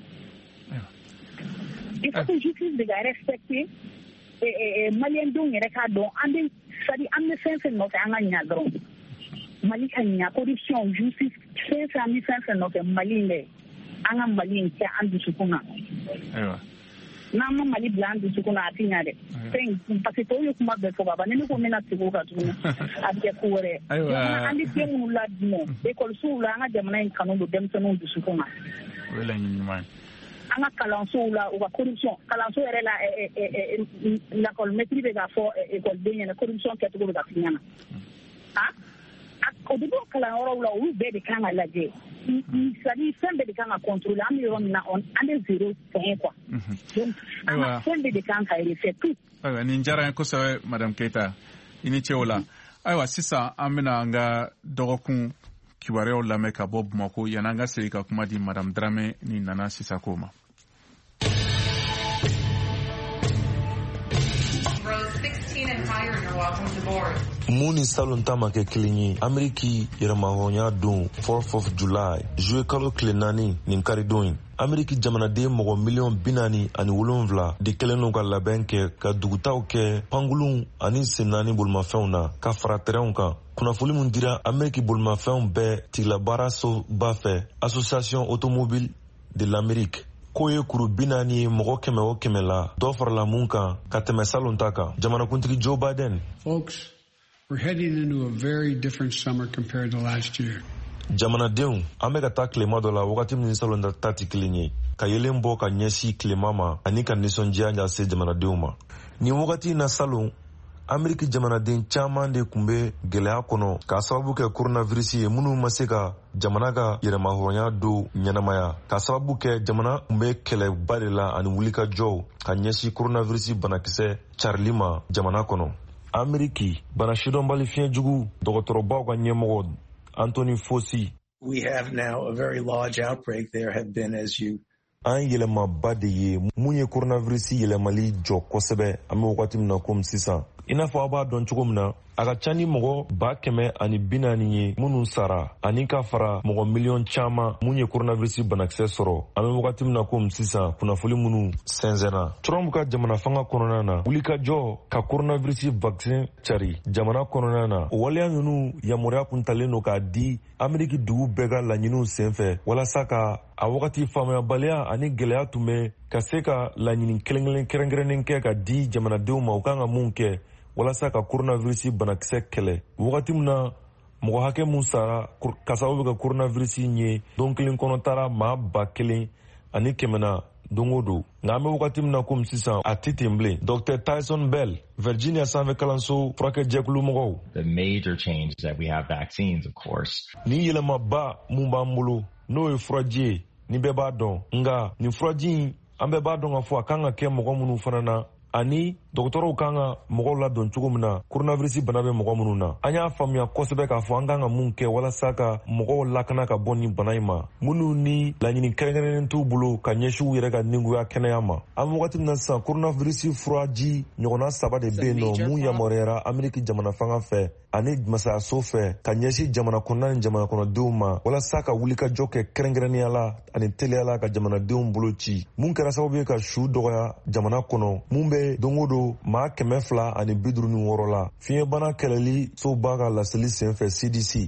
B: il faut que justice bɛ ka respecter maliyɛndenw yɛrɛ k'a dɔn an bɛ fɛn fɛn nɔfɛ an ka ɲa dɔrɔn Mali ka ɲa corruption justice fɛn fɛn an bɛ fɛn fɛn nɔfɛ Mali in dɛ an ka Mali in kɛ an dusukun na n'an ma Mali bila an dusukun na a tɛ ɲa dɛ parce que tɔw ye kuma bɛɛ fɔ ka ban ni ne ko n bɛna segin o kan tuguni a bɛ kɛ ko wɛrɛ an bɛ den minnu ladumɔ ekɔlisow la an ka jamana in kanu don denmisɛnninw dusukun na an ka kalansow la u ka corruption kalanso yɛrɛ la lakɔlimɛtiri bɛ k'a fɔ ekɔliden ɲɛna corruption kɛcogo bɛ ka f'i ɲɛna o bɛ bɔ kalanyɔrɔw la olu bɛɛ de kan ka lajɛ c'est-à-dire fɛn bɛɛ de kan ka contrôler an bɛ yɔrɔ min na an bɛ zéro point quoi donc an ka fɛn bɛɛ de kan ka refaire tout.
D: Ayiwa nin diyara n ye kosɛbɛ Madame Keita i ni ce o la ayiwa sisan an bɛna an ka dɔgɔkun kibaruyaw lamɛn ka bɔ Bamakɔ yanni an ka segin ka kuma di Madame Dramé ni Nana Sisako ma.
H: Mun ni salon ta ma kɛ kelen ye Ameriki yɛrɛmahɔrɔnya don 4th of July juwe kalo tile 4 nin karidon ye Ameriki jamanaden mɔgɔ miliyɔn 47 de kɛlen n'u ka labɛn kɛ ka dugutaw kɛ pangulun ani sen 4 bolimafɛnw na ka fara terɛnw kan kunnafoni mun dira Ameriki bolimafɛnw bɛɛ tigilabaaraso ba fɛ Association Automobile de l'Amérique ko ye kuru 40 ye mɔgɔ 100 la dɔ farala mun kan ka tɛmɛ salon ta kan jamanakuntigi Joe Biden.
I: Folks, we're heading into a very different summer compared to last year.
H: Jamanadenw an bɛ ka taa tilema dɔ la wagati min salon ta tɛ kelen ye ka yelen bɔ ka ɲɛsin tilema ma ani ka nisɔndiya lase jamanadenw ma nin wagati na salon Ameriki jamanaden caman de kun bɛ gɛlɛya kɔnɔ k'a sababu kɛ coronavirus ye minnu ma se ka jamana ka yɛrɛmahɔrɔnya do ɲɛnamaya k'a sababu kɛ jamana kun bɛ kɛlɛba de la ani wulikajɔw ka ɲɛsin coronavirus banakisɛ carili ma jamana kɔnɔ Ameriki bana sidɔnbali fiɲɛjugu dɔgɔtɔrɔbaw ka ɲɛmɔgɔ Anthony Fauci.
J: We have now a very large outbreak. There have been, as you
H: an yɛlɛmaba de ye mun ye coronavirus yɛlɛmali jɔ kosɛbɛ an bɛ wagati min na komi sisan i n'a fɔ a b'a dɔn cogo min na a ka ca ni mɔgɔ 140,000 ye minnu sara ani ka fara mɔgɔ miliyɔn caman mun ye coronavirus banakisɛ sɔrɔ. An bɛ wagati min na komi sisan kunnafoni minnu sɛnsɛnna. Trump ka jamana fanga kɔnɔna na wulikajɔ ka coronavirus vaccin cari jamana kɔnɔna na o waleya ninnu yamaruya kun talen don k'a di Ameriki dugu bɛɛ ka laɲiniw senfɛ walasa ka a wagati faamuyabaliya ani gɛlɛya tun bɛ ka se ka laɲini kɛrɛnkɛrɛnnen kɛ ka di jamanadenw ma u kan ka mun kɛ walasa ka coronavirus banakisɛ kɛlɛ. Wagati min na mɔgɔ hakɛ mun sara ka sababu bɛ ka coronavirus ye don kelen kɔnɔ taara maa 1,000 don o don. Nka an bɛ wagati min na komi sisan a tɛ ten bilen. Dr. Tyson Bell, Virginia sanfɛ kalanso furakɛjɛkulu mɔgɔw.
K: The major change is that we have vaccines, of course.
H: Ni yɛlɛmaba mun b'an bolo n'o ye furaji ye ni bɛɛ b'a dɔn. Nka nin furaji in an bɛɛ b'a dɔn k'a fɔ a kan ka kɛ mɔgɔ minnu fana na ani dɔgɔtɔrɔw kan ka mɔgɔw ladɔn cogo min na coronavirus bana bɛ mɔgɔ minnu na. An y'a faamuya kosɛbɛ k'a fɔ an kan ka mun kɛ walasa ka mɔgɔw lakana ka bɔ nin bana in ma minnu ni laɲini kɛrɛnkɛrɛnnen t'u bolo ka ɲɛsin u yɛrɛ ka ninguya kɛnɛya ma. An bɛ wagati min na sisan coronavirus furaji ɲɔgɔnna 3 de bɛ yen nɔ mun yamaruyara Ameriki jamana fanga fɛ ani masayaso fɛ ka ɲɛsin jamana kɔnɔna ni jamana kɔnɔdenw ma walasa ka wulikajɔ kɛ kɛrɛnkɛrɛnnenya la ani teliya la ka jamanadenw bolo ci. Mun kɛra sababu ye ka su dɔgɔya jamana kɔnɔ mun bɛ don o don maa 256 la. Fiɲɛbana kɛlɛli soba ka laseli senfɛ CDC.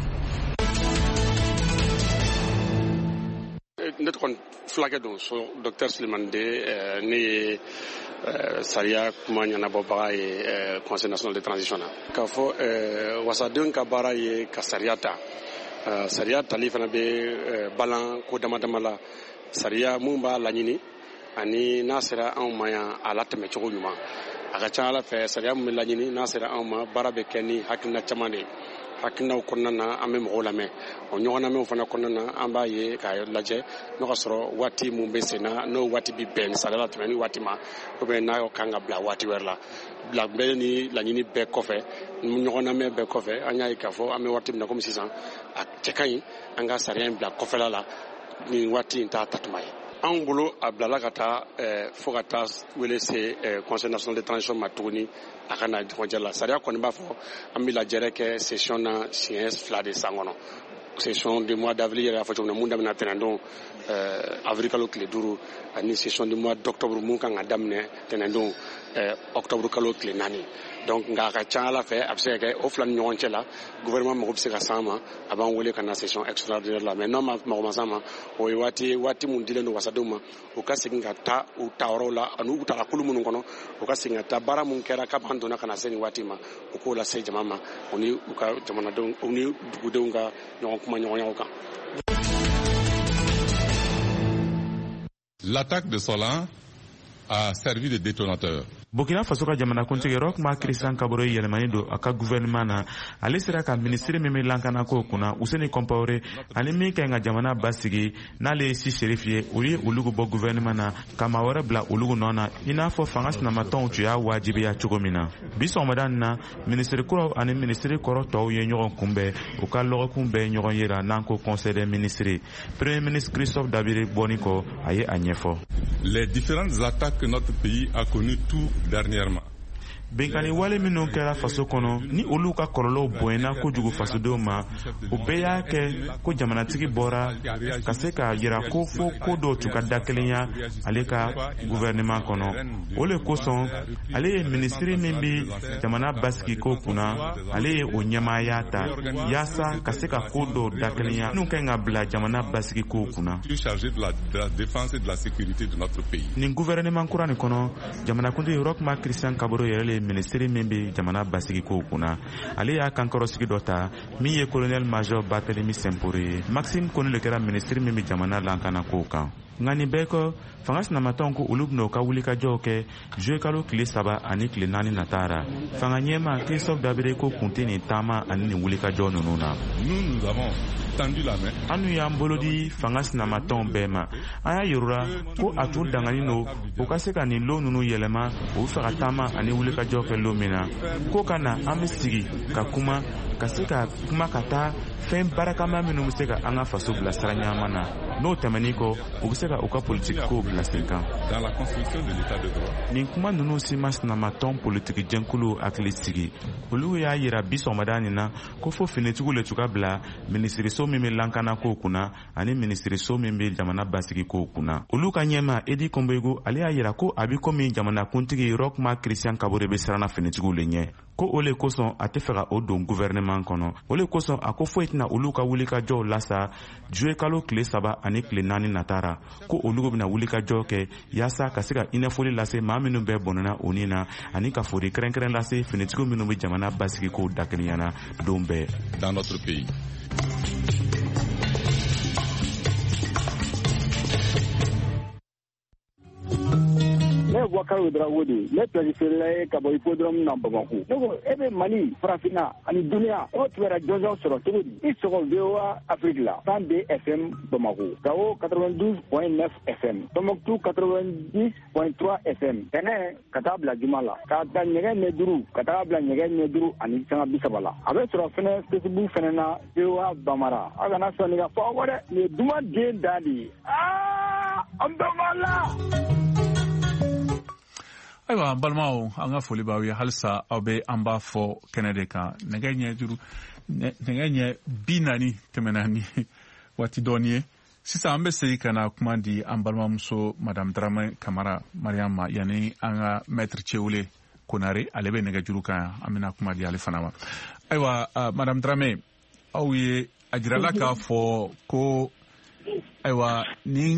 L: Ne tɔgɔ fulakɛ don so Dr. Sulemani De ne ye sariya kuma ɲɛnabɔbaga ye Conseil national de transition na. K'a fɔ wasadenw ka baara ye ka sariya ta. Sariya tali fana bɛ balan ko damadama la. Sariya mun b'a laɲini ani n'a sera anw ma yan a latɛmɛ cogo ɲuman. A ka ca Ala fɛ sariya mun bɛ laɲini n'a sera anw ma baara bɛ kɛ ni hakilina caman de ye. Hakilinaw kɔnɔna na an bɛ mɔgɔw lamɛn. O ɲɔgɔn lamɛnw fana kɔnɔna na an b'a ye k'a lajɛ n'o ka sɔrɔ waati mun bɛ sen na n'o waati bɛ bɛn sariya latɛmɛ ni waati ma ou bien n'a kan ka bila waati wɛrɛ la. Bila bɛɛ ni laɲini bɛɛ kɔfɛ ɲɔgɔn lamɛn bɛɛ kɔfɛ an y'a ye k'a fɔ an bɛ waati min na komi sisan a cɛ ka ɲi an ka sariya in bila kɔfɛla la nin waati in t'a tatuma ye. Anw bolo a bilala ka taa fo ka taa wele se Conseil national de transition ma tuguni a ka na ɲɔgɔnjɛ la. Sariya kɔni b'a fɔ an bɛ lajɛrɛ kɛ session na siɲɛ 2 de san kɔnɔ. Session du mois d'avril yɛrɛ y'a fɔ cogo min na mun daminɛ tɛnɛndon avril kalo tile 5 ani session du mois d'octobre mun kan ka daminɛ tɛnɛndon octobre kalo tile 4. Donc nka a ka ca Ala fɛ a bɛ se ka kɛ o 2 ni ɲɔgɔn cɛ la gouvernement mago bɛ se ka s'an ma a b'an wele ka na session extraordinaire la. Mais n'an ma mago ma s'an ma o ye waati mun dilen don wasadenw ma u ka segin ka taa u ta yɔrɔw la ani u taga kulu minnu kɔnɔ u ka segin ka taa baara mun kɛra kab'an donna ka na se nin waati ma u k'o lase jama ma u ni u ka jamanadenw u ni dugudenw ka ɲɔgɔn kuma ɲɔgɔnyaw kan.
M: L'attaque de Solan a servi de détonateur.
N: Burkina Faso ka jamanakuntigi Roch-Marc Christian Kabore yɛlɛmani don a ka gouvernement na ale sera ka ministre min bɛ lankana ko kunna Useni Compaoré ani min ka ɲi ka jamana basigi n'ale ye si shérif ye olu ye olugu bɔ gouvernement na ka maa wɛrɛ bila olugu nɔ na i n'a fɔ fanga sinamatɔnw tun y'a wajibiya cogo min na. Bi sɔgɔmada nin na ministre kuraw ani ministre kɔrɔ tɔw ye ɲɔgɔn kunbɛn u ka lɔgɔkun bɛɛ ɲɔgɔn yira n'an ko conseil des ministres. Premier ministre Christophe Dabire bɔni kɔ a ye a ɲɛfɔ.
M: Les différentes attaques que notre pays a connues tout dernièrement.
N: Benkani wale minnu kɛra faso kɔnɔ ni olu ka kɔlɔlɔw bonyana kojugu fasodenw ma o bɛɛ y'a kɛ ko jamanatigi bɔra ka se ka yira ko fo ko dɔw tun ka da kelenya ale ka gouvernement kɔnɔ. O le kosɔn ale ye ministre min bi jamana basigi ko kunna ale ye o ɲɛmaaya ta yaasa ka se ka ko dɔw da kelenya minnu kan ka bila jamana basigi ko kunna. Nin gouvernement kura nin kɔnɔ jamanakuntigi Roch-Marc Christian Kabore yɛrɛ ministre min bɛ jamana basigi ko kunna ale y'a kankɔrɔsigi dɔ ta min ye colonel major Barthélemy Sempore. Maxime Kone le kɛra ministre min bɛ jamana lankana ko kan. Nka nin bɛɛ kɔ fanga sinamatɔnw ko olu bɛna u ka wulikajɔw kɛ juillet kalo tile 3 ani tile 4 nataara. Fanga ɲɛma Christophe Dabire ko kun tɛ nin taama ani nin wulikajɔ ninnu na. An n'u y'an bolo di fanga sinamatɔnw bɛɛ ma an y'a yirura ko a tun danganin don u ka se ka nin lon ninnu yɛlɛma u bɛ fɛ ka taama ani wulikajɔ wulikajɔ kɛ lon min na ko ka na an bɛ sigi ka kuma ka se ka kuma ka taa fɛn barakama minnu bɛ se ka an ka faso bila sira ɲaman na n'o tɛmɛnin kɔ u bɛ se ka u ka politiki kow bila sen kan. nin kuma ninnu si ma sinama tɔn politiki jɛnkulu hakili sigi olu y'a yira bi sɔgɔmada nin na ko fo finitigiw le tun ka bila minisiriso min bɛ lankana kow kunna ani minisiriso min bɛ jamana basigi kow kunna. olu ka ɲɛma edi kɔnbɛgu ale y'a yira ko a bɛ komi jamanakuntigi rɔkuma christian kabore bɛ siranna finitigiw le ɲɛ ko o le kosɔn a tɛ fɛ ka o don gouvernement kɔnɔ. o le kosɔn a ko foyi tɛna olu ka wulikajɔw lasa juye kalo tile 3 ani tile 4 natara ko olu bɛna wulikajɔ kɛ yaasa ka se ka ɲɛfɔli lase maa minnu bɛɛ bɔnɛna o nin na ani ka fori kɛrɛnkɛrɛn lase finitigiw minnu bɛ jamana basigi ko dakeliyana don bɛɛ.
M: dans notre pays.
O: ne Boubacar Dramé de ne pɛriféré ka bɔ hippodrome na Bamako. ne ko e bɛ Mali farafinna ani duniya o tun bɛ jɔnjɔn sɔrɔ cogo di i sɔgɔ VOA Afrique la 102 FM Bamako, Gao 92.9 FM, Tombouctou 90.3 FM, Benin ka taa bila Juma la ka taa ɲɛgɛn ɲɛ 5 ka taa bila ɲɛgɛn ɲɛ 5 ani sanga 30 la. a bɛ sɔrɔ fɛnɛ Facebook fɛnɛ na VOA Bamara. a kana sɔn nin ka fɔ aw kɔ dɛ, nin ye duman den da de ye. an bɛ Mali.
D: ayiwa an balimaw an ka foli b'aw ye halisa aw bɛ an b'a fɔ kɛnɛ de kan nɛgɛ ɲɛ 40 tɛmɛna ni waati dɔɔni ye. sisan an bɛ segin ka na kuma di an balimamuso madame Dramé Kamara Mariam ma yanni an ka maître Cewule Konare ale bɛ nɛgɛjuru kan an bɛna kuma di ale fana ma. ayiwa madame Dramé aw ye a jirala k'a fɔ ko ayiwa ni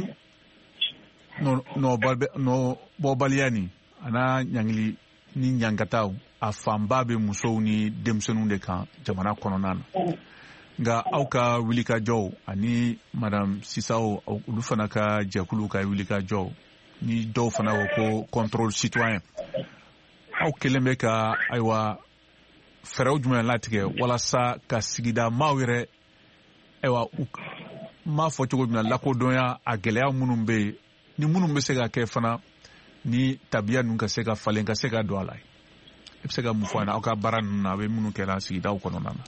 D: nɔbɔbaliya nin ana ɲangili ni ɲangataw a fanba bɛ musow ni denmisɛnninw de kan jamana kɔnɔna na. nka aw ka wulikajɔw ani madame Sisaw olu fana ka jɛkulu ka wulikajɔw ni dɔw fana ko ko contrôle citoyen aw kelen bɛ ka ayiwa fɛɛrɛw jumɛn latigɛ walasa ka sigida maaw yɛrɛ ayiwa m'a fɔ cogo min na lakodɔnya a gɛlɛya minnu bɛ yen ni minnu bɛ se ka kɛ fana ni tabiya ninnu ka se ka falen ka se ka don a la. i bɛ se ka mun fɔ an na aw ka baara ninnu na a bɛ minnu kɛra sigidaw kɔnɔna na.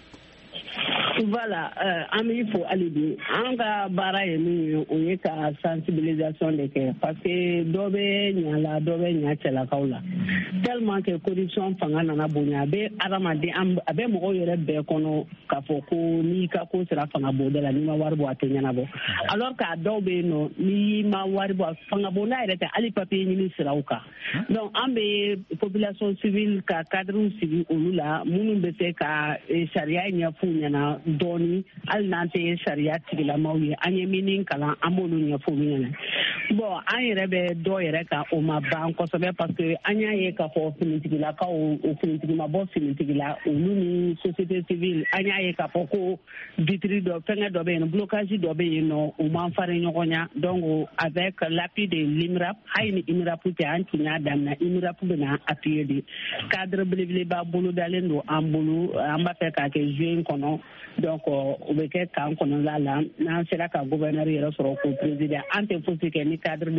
B: Voilà, an b'i fo hali bi an ka baara ye min ye o ye ka sensibilisation de kɛ parce que dɔ bɛ ɲa la dɔ bɛ ɲa cɛlakaw la tellement que corruption fanga nana bonya a bɛ adamaden a bɛ mɔgɔw yɛrɛ bɛɛ kɔnɔ k'a fɔ ko n'i ka ko sera fanga bonda la n'i ma wari bɔ a tɛ ɲɛnabɔ alors que a dɔw bɛ yen nɔ n'i ma wari bɔ fanga bonda yɛrɛ tɛ hali papier ɲini siraw kan donc an bɛ population civile ka cadre sigi olu la minnu bɛ se ka sariya ɲɛf'u ɲɛna dɔɔni hali n'an tɛ sariya tigilamaw ye an ye min kalan an b'olu ɲɛfɔ olu ɲɛna bon an yɛrɛ bɛ dɔ yɛrɛ kan o ma ban kosɛbɛ parce que an y'a ye k'a fɔ finitigilakaw o finitigi ma bɔ finitigi la olu ni société civile an y'a ye k'a fɔ ko vitiri dɔ fɛngɛ dɔ bɛ yen blocage dɔ bɛ yen nɔ u m'an farin ɲɔgɔn ɲa donc avec l'appui de l'IMRAP hali ni IMRAP tɛ an tun y'a daminɛ IMRAP bɛ na appuyer de cadre belebeleba bolo dalen don an bolo an b'a fɛ k'a kɛ juin kɔnɔ donc o bɛ kɛ kan kɔnɔla la n'an sera ka gouverneur yɛrɛ sɔrɔ ko président an tɛ fosi kɛ ni cadre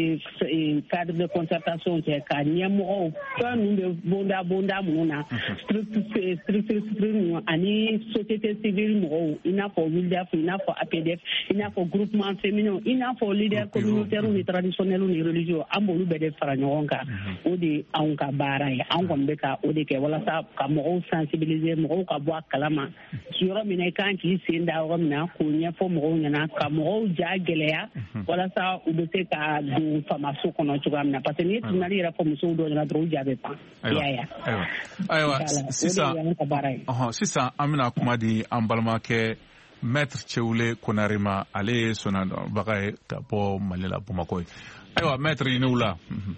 B: de concertation cɛ ka ɲɛmɔgɔw fɛn ninnu bɛ bonda minnu na structure ninnu ani société civile mɔgɔw i n'a fɔ WILDAF i n'a fɔ APDF i n'a fɔ groupement féminin i n'a fɔ leader communautaire ni traditionnel ni religieux an b'olu bɛɛ de fara ɲɔgɔn kan o de anw ka baara ye an kɔni bɛ ka o de kɛ walasa ka mɔgɔw sensibiliser mɔgɔw ka bɔ a kalama yɔrɔ min i kan k'i sen da yɔrɔ min na k'o ɲɛfɔ mɔgɔw ɲɛna ka mɔgɔw ja gɛlɛya walasa u bɛ se ka don famaso kɔnɔ cogoya min na parce que n'i tun yɛrɛ fɔ musow dɔw ɲɛna dɔrɔn u ja bɛ pan
D: ayiwa sisan an bɛna kuma di an balimakɛ maître Cewule Konare ma ale ye sɔnnadɔnbaga ye ka bɔ Mali la Bamakɔ ye ayiwa maître i n'u la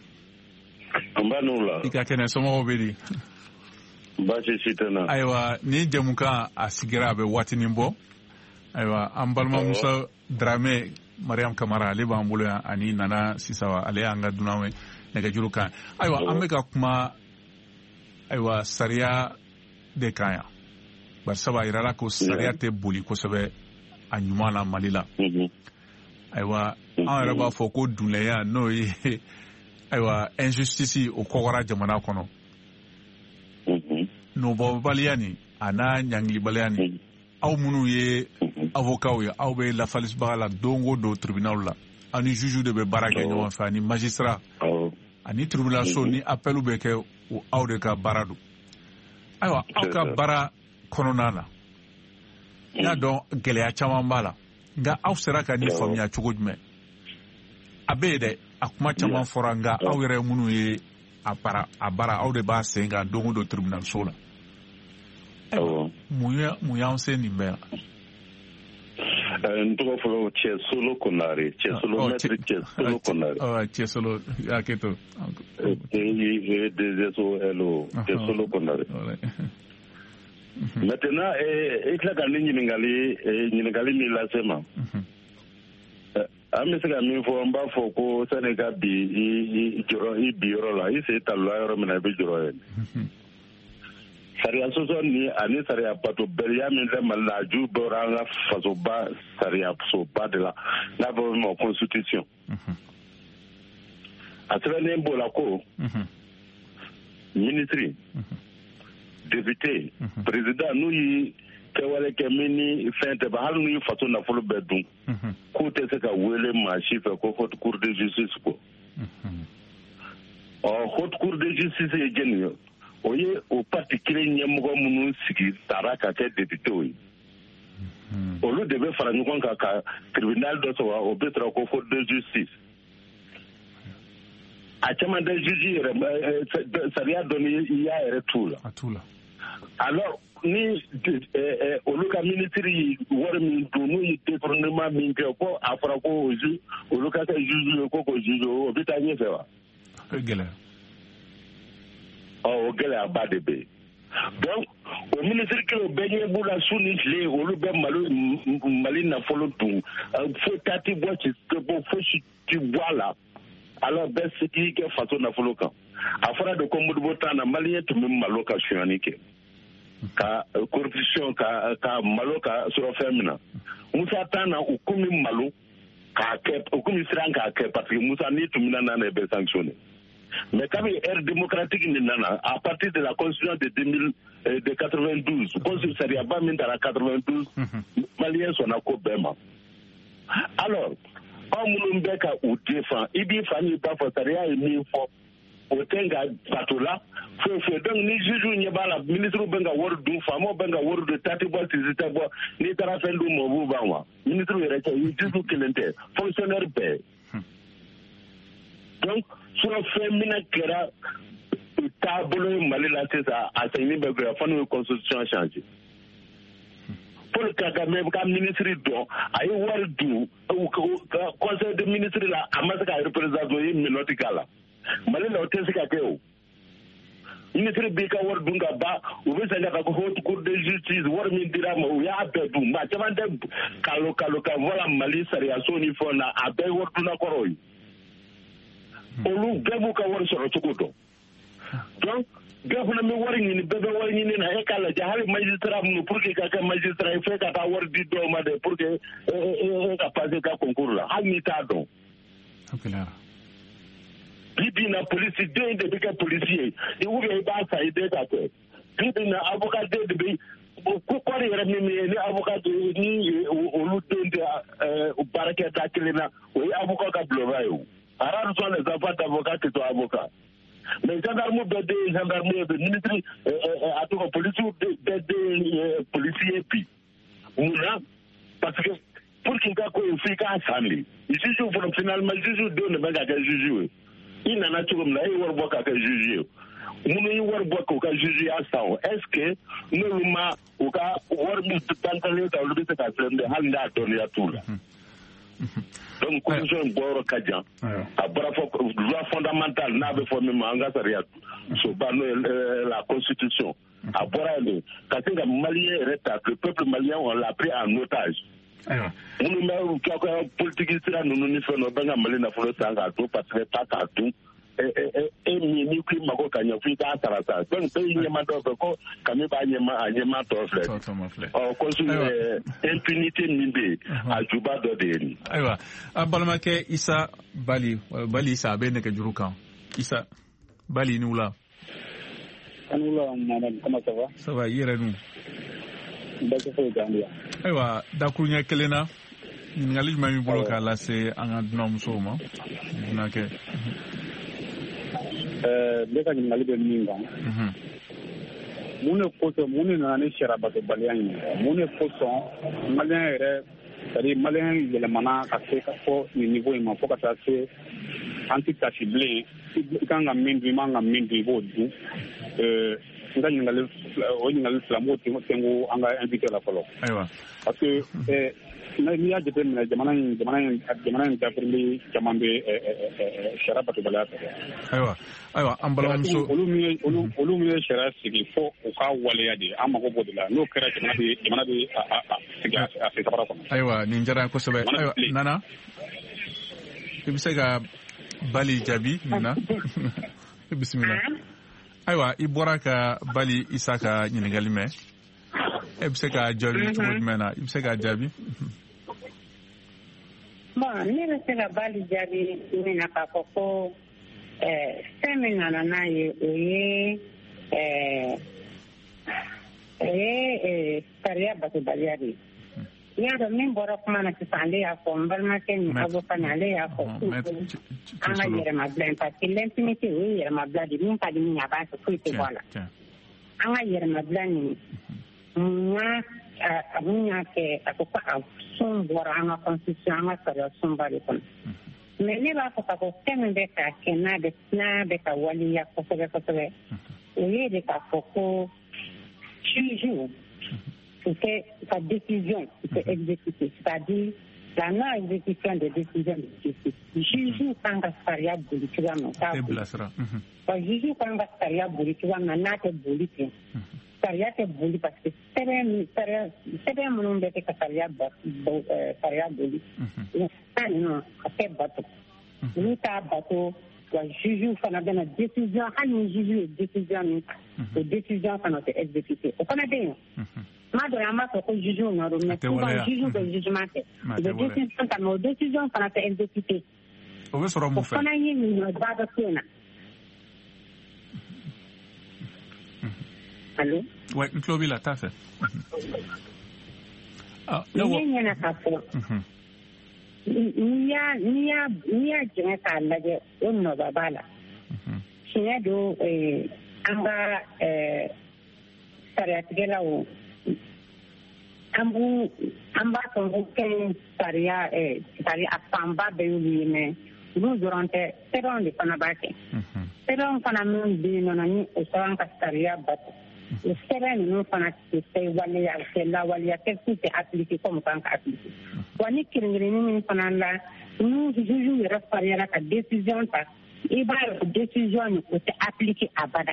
P: an b'a n'u la
D: i ka kɛnɛ somɔgɔw bɛ di
P: baasi si tɛ na
D: ayiwa ni jɛmukan a sigira a bɛ waatinin bɔ ayiwa an balimamuso Dramé Mariam Kamara ale b'an bolo yan ani Nana Sisawa ale y'an ka dunanw ye nɛgɛjuru kan ayiwa an bɛ ka kuma ayiwa sariya de kan yan bari sabu a yirala ko sariya tɛ boli kosɛbɛ a ɲuman na Mali la ayiwa an yɛrɛ b'a fɔ ko dunlɛya n'o ye ayiwa injustice o kɔgɔra jamana kɔnɔ nɔbɔbaliya nin a n'a ɲangilibaliya nin aw minnu ye avocat ye aw bɛ lafalisbaga la don o don tribunal la aw ni juge de bɛ baara kɛ ɲɔgɔn fɛ ani magistrat ani tribunal so ni appel bɛ kɛ aw de ka baara don ayiwa aw ka baara kɔnɔna na n y'a dɔn gɛlɛya caman b'a la nka aw sera ka nin faamuya cogo jumɛn a bɛ yen dɛ a kuma caman fɔra nka aw yɛrɛ minnu ye a baara aw de b'a sen kan don o don tribunal so la mun y'anw se nin bɛɛ la
P: n tɔgɔ fɔlɔ cɛ solo konare cɛ solo maître cɛ solo konare
D: cɛ solo hakɛto
P: DSOLO cɛ solo konare maintenant i tila ka ne ɲininkali min lase ma an bɛ se ka min fɔ n b'a fɔ ko sani ka bi i bi yɔrɔ la i sen talula yɔrɔ min na i bɛ jɔrɔ yen sariya sɔsɔ ni ani sariya batobaliya min tɛ Mali la a ju bɔra an ka fasoba sariyasoba de la n'a bɛ ma constitution a sɛbɛnnen b'o la ko ministre député président n'u yi kɛwale kɛ min ni fɛn tɛ ban hali n'u yi faso nafolo bɛɛ dun k'u tɛ se ka wele maa si fɛ ko haute cour de justice ko haute cour de justice ye jɛni ye o ye o parti kelen ɲɛmɔgɔ minnu sigi taara ka kɛ député ye olu de bɛ fara ɲɔgɔn kan ka tribunal dɔ sɔrɔ o bɛ sɔrɔ ko haute de justice a caman tɛ juge yɛrɛ sariya dɔnni i y'a yɛrɛ t'u la alors ni olu ka ministre yi wari min dun n'u ye détournement min kɛ ko a fɔra ko olu ka kɛ juge ye ko juge o bɛ taa ɲɛfɛ wa o gɛlɛyaba de bɛ yen donc o ministre kelen bɛɛ ɲɛ b'u la su ni tile olu bɛ Mali nafolo dun foyi ta ti bɔ fosi ti bɔ a la alors bɛɛ se k'i kɛ faso nafolo kan a fɔra de ko Modibo tan na maliyɛn tun bɛ malo ka sonyani kɛ ka corruption ka malo ka sɔrɔ fɛn min na Musa tan na u komi malo k'a kɛ u komi siran k'a kɛ parce que Musa n'i tun bɛna nana i bɛ sanctionné mais kabi ère démocratique ni nana à partir de la constitution de 92 constitution sariyaba min taara 92 maliyɛn sɔnna ko bɛɛ ma alors aw minnu bɛ ka u défend i b'i fa n'i ba fɔ sariya ye min fɔ o tɛ nka bato la foyi donc ni juge ɲɛ b'a la ministre bɛ ka wari dun faamaw bɛ ka wari dun tati bɔ sisi tɛ bɔ n'i taara fɛn dun mɔbuw ban wa ministre yɛrɛ cɛ juge kelen tɛ fonctionnaire bɛɛ donc surɔ fɛn mina kɛra taabolo ye Mali la sisan a sɛgɛnni bɛ kɛ fo n'u ye constitution changer Paul Kagame ka ministre dɔn a ye wari dun conseil de ministre la a ma se ka représenter o ye minɔti k'a la Mali la o tɛ se ka kɛ o ministre b'i ka wari dun ka ban u bɛ segin ka ko haute cour de justice wari min dira ma u y'a bɛɛ dun maa caman tɛ kalo ka voilà Mali sariyaso ni fɛnw na a bɛɛ ye wari dunna kɔrɔ ye olu bɛɛ b'u ka wari sɔrɔ cogo dɔn donc bɛɛ fana bɛ wari ɲini bɛɛ bɛ wari ɲini na e k'a lajɛ hali magistrat minnu pour que ka kɛ magistrat il faut ka taa wari di dɔw ma de pour que e ka passer ka concours la hali n'i t'a dɔn bi na police den de bɛ kɛ policier ye ou bien i b'a sa i den ka kɛ bi na avocat den de bɛ ko kɔri yɛrɛ min ye ni avocat ni olu den tɛ baarakɛda kelen na o ye avocat ka bulonba ye o arabe sont les enfants d'avocats qui sont avocats mais gendarme bɛɛ den ye gendarme ye ministre a tɔgɔ policier bɛɛ den ye policier bi munna parce que pour qu'il ka ko ye f'i k'a san de juge fana finalement juge denw de bɛ ka kɛ juge ye i nana cogo min na e ye wari bɔ ka kɛ juge ye minnu ye wari bɔ k'u ka juge ya san o est ce que n'olu ma u ka wari min tantalen ta olu bɛ se ka sɛbɛn de hali n'a dɔnniya t'u la donc constitution in bɔyɔrɔ ka jan a bɔra fɔ loi fondamentale n'a bɛ fɔ min ma an ka sariya soba n'o ye la constitution a bɔra yen de ka se ka maliyɛn yɛrɛ ta que peuple malien on l'a pris en otage minnu bɛ ka politique sira ninnu ni fɛn dɔ bɛ ka Mali nafolo san k'a dun parce que ta k'a dun e min n'i k'i mago ka ɲɛ f'i k'a sara sa donc bɛɛ y'i ɲɛma dɔw fɛ ko kami b'a ɲɛma tɔ filɛ ɔ impunité min bɛ yen a juba dɔ de ye nin.
D: ayiwa a balimakɛ Isa Bali Isa a bɛ nɛgɛjuru kan Isa Bali ni wula.
O: Comment ça va?
D: Ça va, Yérenou.
O: D'accord,
D: Aywa, dakunya kelena. Ngali mami bolo ka lase anga nom soma. Nake.
O: Beka ngali be minga. Mune koso mune na ne shara bato baliyan. Mune koso malien ere, c'est-à-dire malien yelemana ka se ka fo ni niveau ma fo ka ta se anti-tachiblé kanga mindu manga mindu bodu nga ngali flamo tengo anga invité la folo
D: aywa
O: parce que ni ya jete na jamana tafirli jamambe sharaba to balata
D: aywa ambalam so
O: olu mi shara sigi fo o ka waleya de amma ko bodila no kera jamana de sigi a se sabara ko
D: aywa ni njara ko sobe aywa nana ibisega Bali Jabi nana bismillah aywa ibora ka Bali Isaka nyingali me ebisega Jabi tumudmena ibisega Jabi
C: ni resega Bali Jabi mina ka koko semina na ye karia batu baliari yaro min bora kuma na tsande ya ko mbalma ken abo kanale ya ko anga yere mablen pa kilentimiti we yere mabladi min pa dimi ya ba so kuite wala anga yere mablani nya abunya ke akopa son bora anga constitution anga sara son bari kon mene ba ko ko kemen be ka kena be ka wali ya ko sobe we de ka ko juju c'est sa décision qui est exécutée, c'est-à-dire la non-exécution des décisions de justice. Juju kanga saria boli tu vas non ça. Juju kanga saria boli tu vas na te boli tu. Saria te boli parce que c'est bien mon de que saria boli. Non, c'est bateau. Nous ta bateau. Juju fana bena décision hali juju décision ni décision fana te exécutée. O fana bien. Mado ya maso ko juju na ro mais souvent juju de jugement de décision ta no décision fana te exécutée.
D: O be soro mu fe.
C: Fana yi ni no ba da tena. Allô?
D: Ouais, Ntlobi la ta fait.
C: Ah, ni na ka fo. Niya jina ka lage onno babala sinya do amba sariya o amba ko ken sariya apamba be yime nous durante seron de panabake seron kana min bi no ni o sawan ka sariya bat le seron no pana se wali ya se la wali ya que tout est appliqué comme quand appliqué wani kiringiri ni pana la nous juju ya sariya la décision ta et ba décision ko te appliqué abada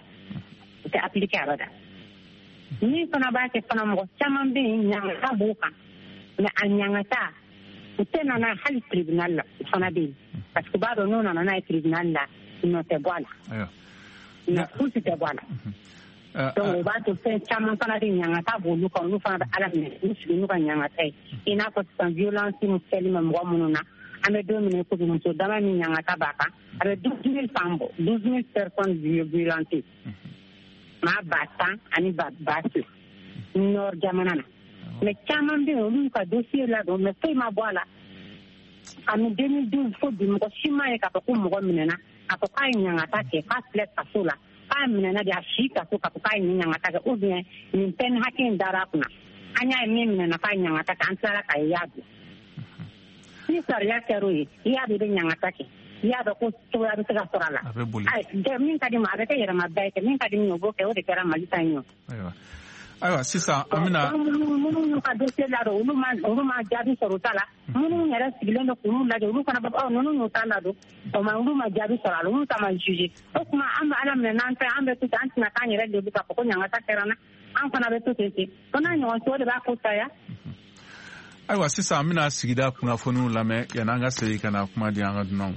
C: ni pana ba ke pana mo chaman be nyanga ka boka na anyanga ta utena na hali tribunal la pana be parce que ba do no na tribunal la no te boala na kusi te boala donc ba to fe chaman pana de nyanga ta bolu ko no fana ala ni no ka nyanga tai ina ko san violence ni selima mo mununa ame domine ko bi so dama ni nyanga ta baka avec 12,000 personnes violentées ma bata ani basu nor jamana mais chaman be olu ka dossier la do mais fay ma boala en 2012 fo di mo shima e ka ko mo minena ako ka nyanga ta ke ka flex pasula ka minena dia shika ko ka nyanga ta ou bien ni pen hakin darapna anya mi minena ka nyanga ta kan sala ka yabu ni sariya keroi ya be nyanga ta ke ya da ko to ya ta sorala ai de min ka di ma da yara ma bai min ka di no bo ke o de kera malita nyo
D: aywa sisa amina
C: munu ka dossier la do ma jabi sorotala munu yara siglen do kunu la do kana ba no no tala do o ma ma jabi sorala munu ta ma juge o kuma amba ala me nan ta ambe tu tan na kan yara de bu ka ko nyanga ta kerana an kana be to tete to na nyo to de ba ko ta ya
D: aywa sisa amina sigida kuna fonu lame yana nga sey kana kuma di anga dunon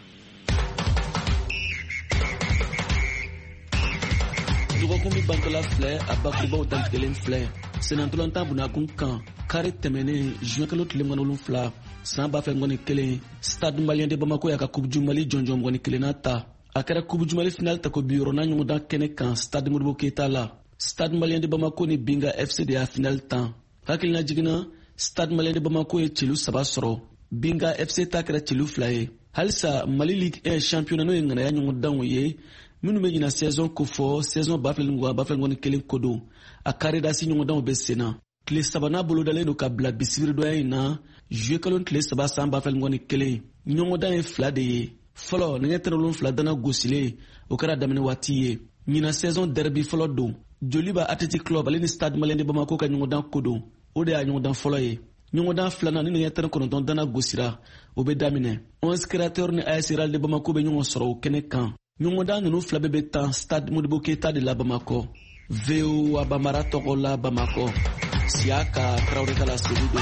Q: Dugokumi Bantola Flair à Bakuba ou Kelen Flair. C'est dans tout longtemps Bunakun Kan. Kare Temene, juin que l'autre Lemon Fla. Samba fait Moni Kelen. Stade Malien de Bamako Yaka Coupe du Mali, John Moni Kelenata. a kɛra coupe du Mali final ta ko bi yɔrɔ n'a ɲɔgɔndan kɛnɛ kan stade Modibo Keita la. Stade Malien de Bamako ni Binga FC de y'a final tan. Hakilina jiginna Stade Malien de Bamako ye celu 3 sɔrɔ. Binga FC ta kɛra celu 2 ye. Halisa Mali Ligue 1 championnat n'o ye ŋanaya ɲɔgɔndanw ye minnu bɛ ɲina saison ko fɔ saison 2021 ko don. A karidasi ɲɔgɔndanw bɛ senna. Tile 3 bolodalen don ka bila bisibiri doya in na juillet kalo tile 3 san 2021 ɲɔgɔndan ye 2 de ye. Fɔlɔ nɛgɛ 17 dana gosilen o kɛra daminɛ waati ye. Ɲina saison derby fɔlɔ don. Joliba Athletic Club ale ni Stade Malien de Bamako ka ɲɔgɔndan ko don. O de y'a ɲɔgɔndan fɔlɔ ye. ɲɔgɔndan 2nan ni nɛgɛ 19 dana gosira o bɛ daminɛ. 11 créateurs ni AS Real de Bamako bɛ ɲɔgɔn sɔrɔ o kɛnɛ kan. ɲɔgɔndan ninnu 2 bɛ tan Stade Modibo Keita de la Bamako. VOA Bambara tɔgɔ la Bamako. Siaka Traoré ka la Selido.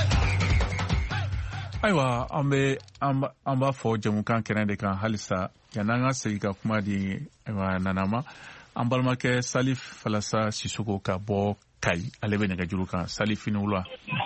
D: Ayiwa an b'a fɔ jamukan kɛnɛ de kan halisa yan'an ka segin ka kuma di Nanama an balimakɛ Salif Falasa Sisoko ka bɔ Kayi ale bɛ nɛgɛjuru kan. Salif i ni wula.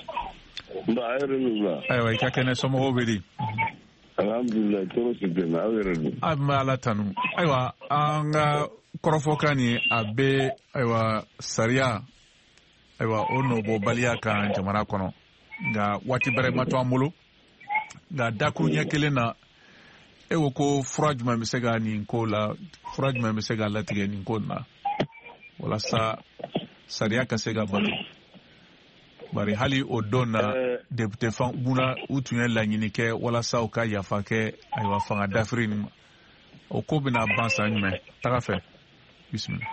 D: Ayiwa i ka kɛnɛ somɔgɔw bɛ di.
P: Alhamdulillah tɔɔrɔ si tɛ n na aw yɛrɛ dun. An
D: bɛ Ala tanu. Ayiwa an ka kɔrɔfɔkan ni a bɛ ayiwa sariya ayiwa o nɔbɔbaliya kan jamana kɔnɔ nka waati bɛrɛ ma to an bolo nka dakuru ɲɛ kelen na e ko fura jumɛn bɛ se ka nin ko la fura jumɛn bɛ se ka latigɛ nin ko na walasa sariya ka se ka bato bari hali o don na député fan buna u tun ye laɲini kɛ walasa u ka yafa kɛ ayiwa fanga dafiri nin ma o ko bɛna ban san jumɛn taga fɛ bisimila.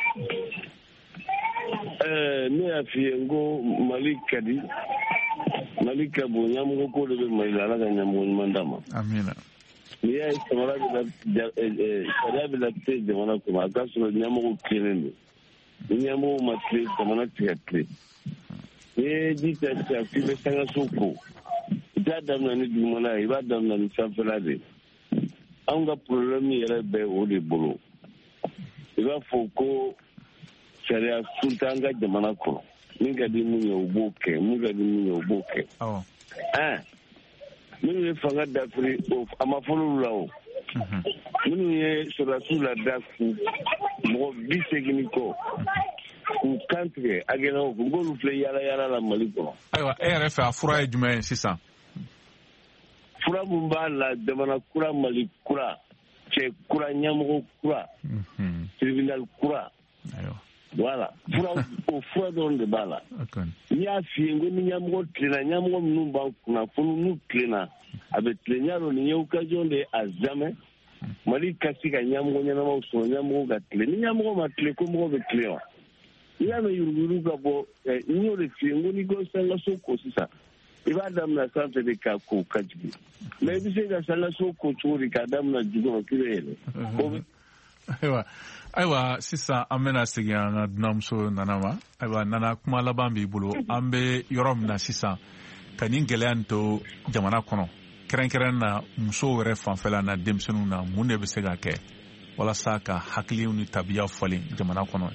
P: Ne y'a f'i ye n ko Mali ka di Mali ka bon ɲɛmɔgɔ ko de bɛ Mali la Ala ka ɲɛmɔgɔ ɲuman d'a ma.
D: Amina.
P: N'i y'a ye sariya bɛ latigɛ jamana kɔnɔ a ka sɔrɔ ɲɛmɔgɔ tilennen don ni ɲɛmɔgɔ ma tile jamana tɛ ka tile n'i ye ji ta sisan f'i bɛ sangaso ko i t'a daminɛ ni dugumana ye i b'a daminɛ ni sanfɛla de anw ka problème yɛrɛ bɛ o de bolo i b'a fɔ ko sariya sun t'an ka jamana kɔnɔ min ka di min ye o b'o kɛ min ka di min ye o b'o kɛ minnu ye fanga dafiri a ma fɔlɔ olu la o minnu ye sɔrɔdasiw ladafu mɔgɔ 80 kɔ k'u kan tigɛ agɛnɛw k'u k'olu filɛ yaala yaala la Mali kɔnɔ. Ayiwa
D: e yɛrɛ fɛ a fura ye jumɛn ye sisan?
P: Fura min b'a la jamana kura Mali kura cɛ kura ɲɛmɔgɔ kura tribunal kura voilà o fura dɔrɔn de b'a la. N'i y'a f'i ye ko ni ɲɛmɔgɔ tilenna ɲɛmɔgɔ minnu b'an kunnafoni n'u tilenna a bɛ tilen y'a dɔn nin ye occasion de ye à jamais Mali ka se ka ɲɛmɔgɔ ɲɛnamaw sɔrɔ ɲɛmɔgɔ ka tilen ni ɲɛmɔgɔ ma tilen ko mɔgɔ bɛ tilen wa n'i y'a mɛn yuruguyurugu ka bɔ n y'o de f'i ye n ko n'i ko sangaso ko sisan i b'a daminɛ sanfɛ de k'a ko ka jigin mais i bɛ se ka sangaso ko cogo di k'a daminɛ jukɔrɔ k'i bɛ yɛlɛ.
D: Ayiwa sisan an bɛna segin an ka dunanmuso Nana ma ayiwa Nana kuma laban b'i bolo an bɛ yɔrɔ min na sisan ka nin gɛlɛya nin to jamana kɔnɔ kɛrɛnkɛrɛn na musow yɛrɛ fanfɛla na denmisɛnninw na mun de bɛ se ka kɛ walasa ka hakiliw ni tabiya falen jamana kɔnɔ.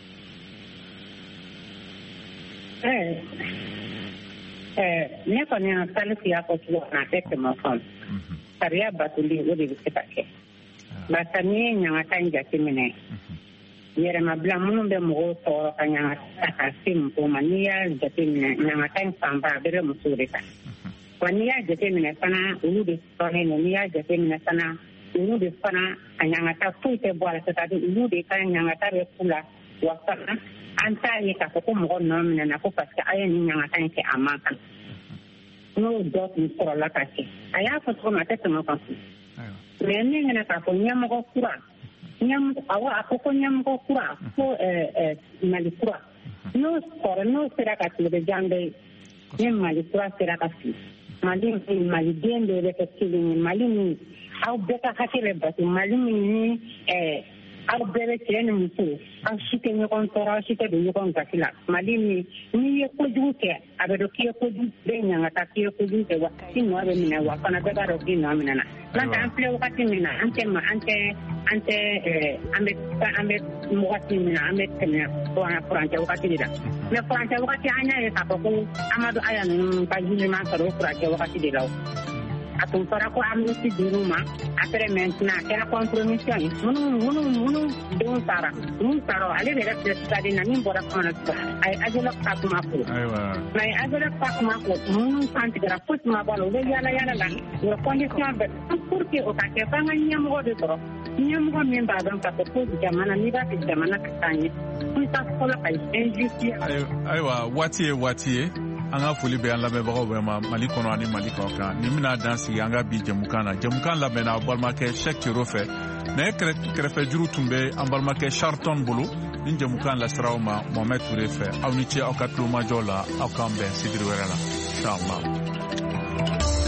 C: Ne kɔni y'a Salifu y'a fɔ cogo min na a tɛ tɛmɛ fɔlɔ sariya batoli o de bɛ se ka kɛ barisa n'i ye ɲangata in jateminɛ yɛrɛmabila minnu bɛ mɔgɔw tɔɔrɔ ka ɲangata ka se musow ma n'i y'a jateminɛ ɲangata in fanba a bɛɛ bɛ musow de kan wa n'i y'a jateminɛ fana olu de sɔnnen don n'i y'a jateminɛ fana olu de fana a ɲangata foyi tɛ bɔ a la c'est-à-dire olu de ka ɲangata bɛ k'u la wa fana an t'a ye k'a fɔ ko mɔgɔ nɔ minɛna ko parce que a ye nin ɲangata in kɛ a man kan n'o dɔ tun sɔrɔla ka kɛ a y'a fɔ cogo min a tɛ tɛmɛ kan mais ne ɲɛna k'a fɔ ɲɛmɔgɔ kura awɔ a ko ɲɛmɔgɔ kura ko Mali kura n'o sera ka tile bɛ jan bɛ ni Mali kura sera ka fili Maliden bɛɛ bɛ kɛ kelen ye Mali min aw bɛɛ ka hakɛ bɛ basi Mali min ni aw bɛɛ bɛ cɛ ni muso aw si tɛ ɲɔgɔn tɔɔrɔ aw si tɛ don ɲɔgɔn gasi la Mali min n'i ye kojugu kɛ a bɛ dɔn k'i ye kojugu bɛɛ ɲangata k'i ye kojugu kɛ wa i nɔ bɛ minɛ wa fana bɛɛ b'a dɔn k'i nɔ minɛna n'o tɛ an filɛ wagati min na an bɛ wagati min na an bɛ tɛmɛ furancɛ wagati de la mais furancɛ wagati an y'a ye k'a fɔ ko Amadu Aya ninnu ka jugement sɔrɔ o furancɛ wagati de la a tun fɔra ko amnistie dir'u ma après maintenant a kɛra compromission ye minnu denw sara minnu sara ale de yɛrɛ filɛ sisan na min bɔra kɔnɔ sisan a ye Azelɔk ka kuma fɔ mais a ye Azelɔk ka kuma fɔ minnu kantigɛra fosi ma bɔ a la u bɛ yaala la u ye condition bɛɛ pour que o ka kɛ f'an ka ɲɛmɔgɔ de sɔrɔ ɲɛmɔgɔ min b'a dɔn k'a fɔ ko jamana n'i b'a fɛ jamana ka taa ɲɛ puissance fɔlɔ ka injustice.
D: Ayiwa waati ye an ka foli bɛ an lamɛnbagaw bɛɛ ma Mali kɔnɔ ani Mali kɔ kan ni bɛna dan sigi an ka bi jɛmukan na jɛmukan labɛnna balimakɛ Cheikh Tiro fɛ mais kɛrɛfɛ juru tun bɛ an balimakɛ Charlton bolo ni jɛmukan lasiraw ma Mohamed Touré fɛ aw ni ce aw ka tulomajɔ la aw k'an bɛn sigiri wɛrɛ la inchallah.